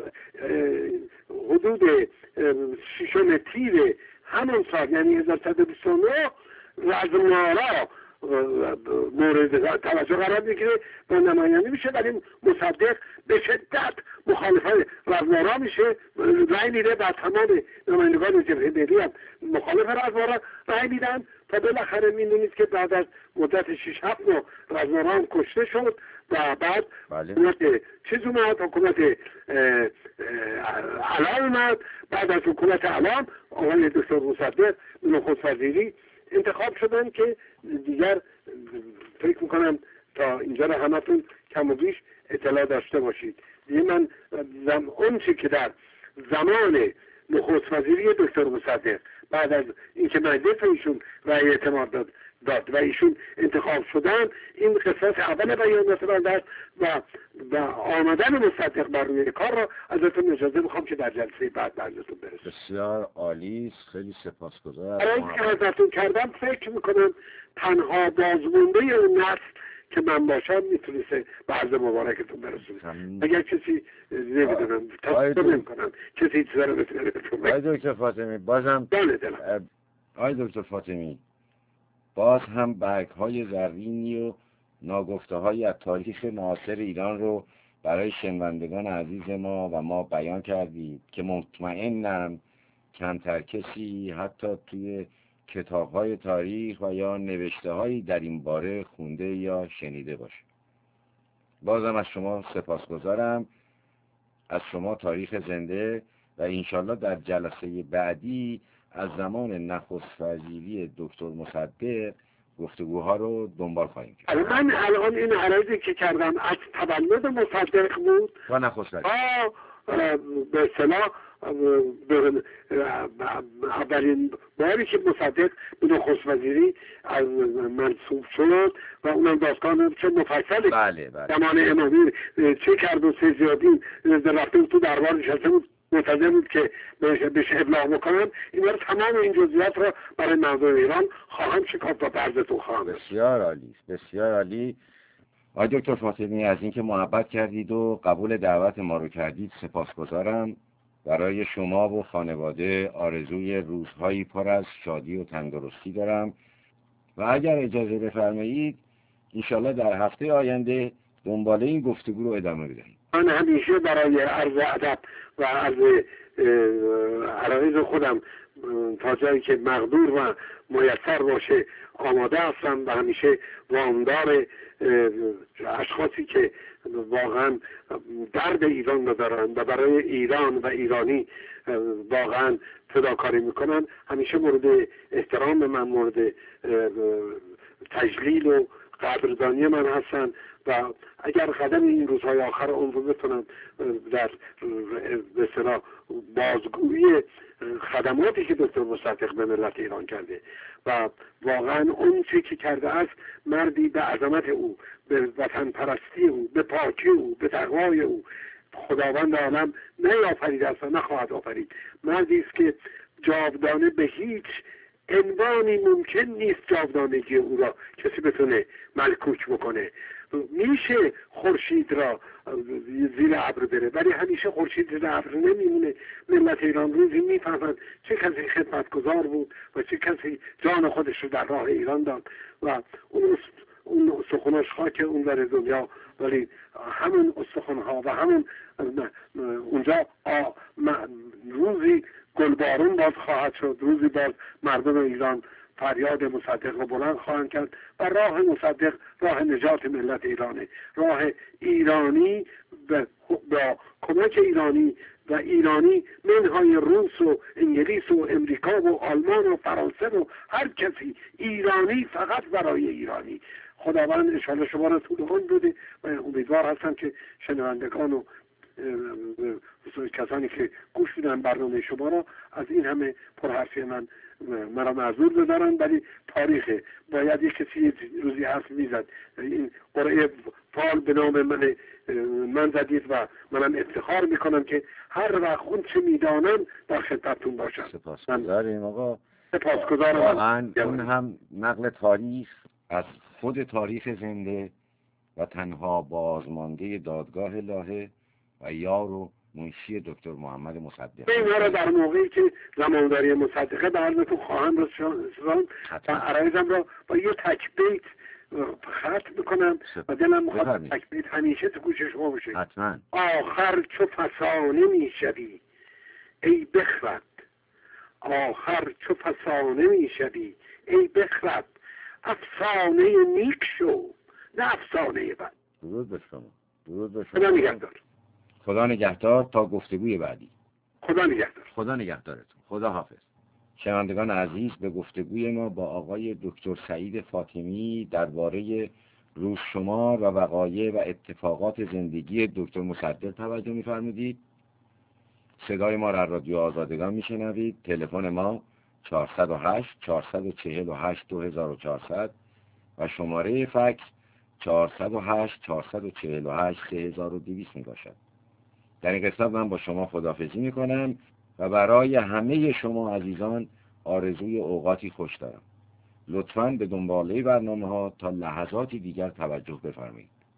حدود ششم تیر همون سال یعنی هزار و سیصد و بیست و نه رزمارا مورد توجه قرار میگیره و نماینده میشه، ولی مصدق به شدت مخالف رزمارا میشه، رأی میده و تمام نمایندگان جبهه ملی هم مخالف رزمارا رأی میدن تا بالاخره میدونید که بعد از مدت شش هفت ماه رزمارا هم کشته شد و بعد حکومت چیز اومد، حکومت علام اومد. بعد از حکومت علام آقای دکتر مصدق نخست وزیری انتخاب شدن که دیگر فکر میکنم تا اینجا رو همتون کم و بیش اطلاع داشته باشید. دیگه من زم... اون چی که در زمان نخست وزیری دکتر مصدق بعد از اینکه مجلس ایشون رأی اعتماد داد داد و ایشون انتخاب شدن، این قسمت اول بیانیه است و و آمدن مصدق بر روی کار را ازتون اجازه میخوام که در جلسه بعد براتون برسه. بسیار عالی، خیلی سپاسگزارم. برای اینکه ازتون کردم فکر میکنم تنها بازمونده اون نسل که من باشم میتونسته به عرض مبارکتون برسونه. اگر کسی نمیدونم تصدیق نمیکنم کسی چیزا رو بتونه بهتون آقای دکتر فاطمی بازم آقای دکتر فاطمی باز هم برگ های زرینی و ناگفته های از تاریخ معاصر ایران رو برای شنوندگان عزیز ما و ما بیان کردید که مطمئنم کمتر کسی حتی توی کتاب های تاریخ و یا نوشته هایی در این باره خونده یا شنیده باشه. بازم از شما سپاسگزارم، از شما تاریخ زنده و انشالله در جلسه بعدی از زمان نخست وزیری دکتر مصدق گفتگوها رو دنبال خواهیم کرد. من الان این عرضی که کردم از تولد مصدق بود و نخست وزیری به اصطلاح اولین باری که مصدق به نخست وزیری از منصوب شد و اونم داستان چه مفصل بله بله. زمان امامی چه کرد و چه زیادی رفته تو دربار نشسته بود منتظر بود که بهش ابلاغ بکنم. اینا رو تمام این جزئیات رو برای مردم ایران خواهم شکافت و برزتون خواهم. بسیار عالی، بسیار عالی. آقای دکتر فاطمی از اینکه محبت کردید و قبول دعوت ما رو کردید سپاسگزارم. برای شما و خانواده آرزوی روزهایی پر از شادی و تندرستی دارم و اگر اجازه بفرمایید انشالله در هفته آینده دنباله این گفتگو رو ادامه بدهیم. من همیشه برای عرض ادب و عرض عرایض خودم تا جایی که مقدور و میسر باشه آماده هستم و همیشه وامدار اشخاصی که واقعا درد ایران ندارن و برای ایران و ایرانی واقعا فداکاری میکنن همیشه مورد احترام من، مورد تجلیل و قدردانی من هستن و اگر قدم این روزهای آخر عمر بتونم در به اصطلاح بازگویی خدماتی که دکتر مصدق به ملت ایران کرده و واقعا اون چی که کرده است، مردی به عظمت او، به وطن پرستی او، به پاکی او، به تقوای او خداوند عالم نیافریده است و نخواهد آفرید. مردی است که جاودانه به هیچ عنوانی ممکن نیست جاودانگی او را کسی بتونه ملکوک بکنه. میشه خورشید را زیر ابر بره ولی همیشه خورشید زیر ابر نمیمونه. ملت ایران روزی میفهمند چه کسی خدمتگزار بود و چه کسی جان خودش رو در راه ایران داد و اون اون استخوناش خاک اون ور دنیا، ولی همون استخونها و همون اونجا روزی گلبارون باز خواهد شد، روزی باز مردم ایران فریاد مصدق رو بلند خواهند کرد و راه مصدق راه نجات ملت ایرانه. راه ایرانی با کمک ایرانی و ایرانی منهای روس و انگلیس و امریکا و آلمان و فرانسه و هر کسی ایرانی، فقط برای ایرانی. خداوند انشاءالله شما را طول عمر بده و امیدوار هستم که شنوندگان و کسانی که گوش میدن برنامه شما را از این همه پرحرفی من مرا معذور بدارن، ولی تاریخ باید یک کسی روزی حرف میزد. این قرعه فال به نام من من زدید و منم افتخار میکنم که هر وقت اون چه میدانم در خدمتتون باشم. سپاسگزاریم آقا. سپاسگزارم. واقعا اون هم نقل تاریخ از خود تاریخ زنده و تنها بازمانده دادگاه الهه و یار و منشی دکتر محمد مصدق. این را در موقعی که زمانداری مصدقه به عرضتون خواهم رساند و عرایزم را با یه تک بیت ختم میکنم و دلم میخواد تک بیت همیشه تو گوش شما باشه. حتما. آخر چو فسانه میشوی ای بخرد، آخر چو فسانه میشوی ای بخرد، افسانه نیک شو نه افسانه بد. درود به شما. درود به شما. خدا نگهدار. خدا نگهدار تا گفتگوی بعدی. خدا نگهدار. خدا نگهدارتون. خدا حافظ. شنوندگان عزیز، به گفتگوی ما با آقای دکتر سعید فاطمی درباره روزشمار و وقایع و اتفاقات زندگی دکتر مصدق توجه می‌فرمودید. صدای ما را رادیو آزادگان میشنوید. تلفن ما چهارصد و هشت چهارصد و چهل و هشت دو هزار و چهارصد و شماره فکس چهارصد و هشت چهارصد و چهل و هشت سه هزار و دویست می باشد. در این قسمت من با شما خداحافظی می کنم و برای همه شما عزیزان آرزوی اوقاتی خوش دارم. لطفاً به دنباله برنامه ها تا لحظاتی دیگر توجه بفرمایید.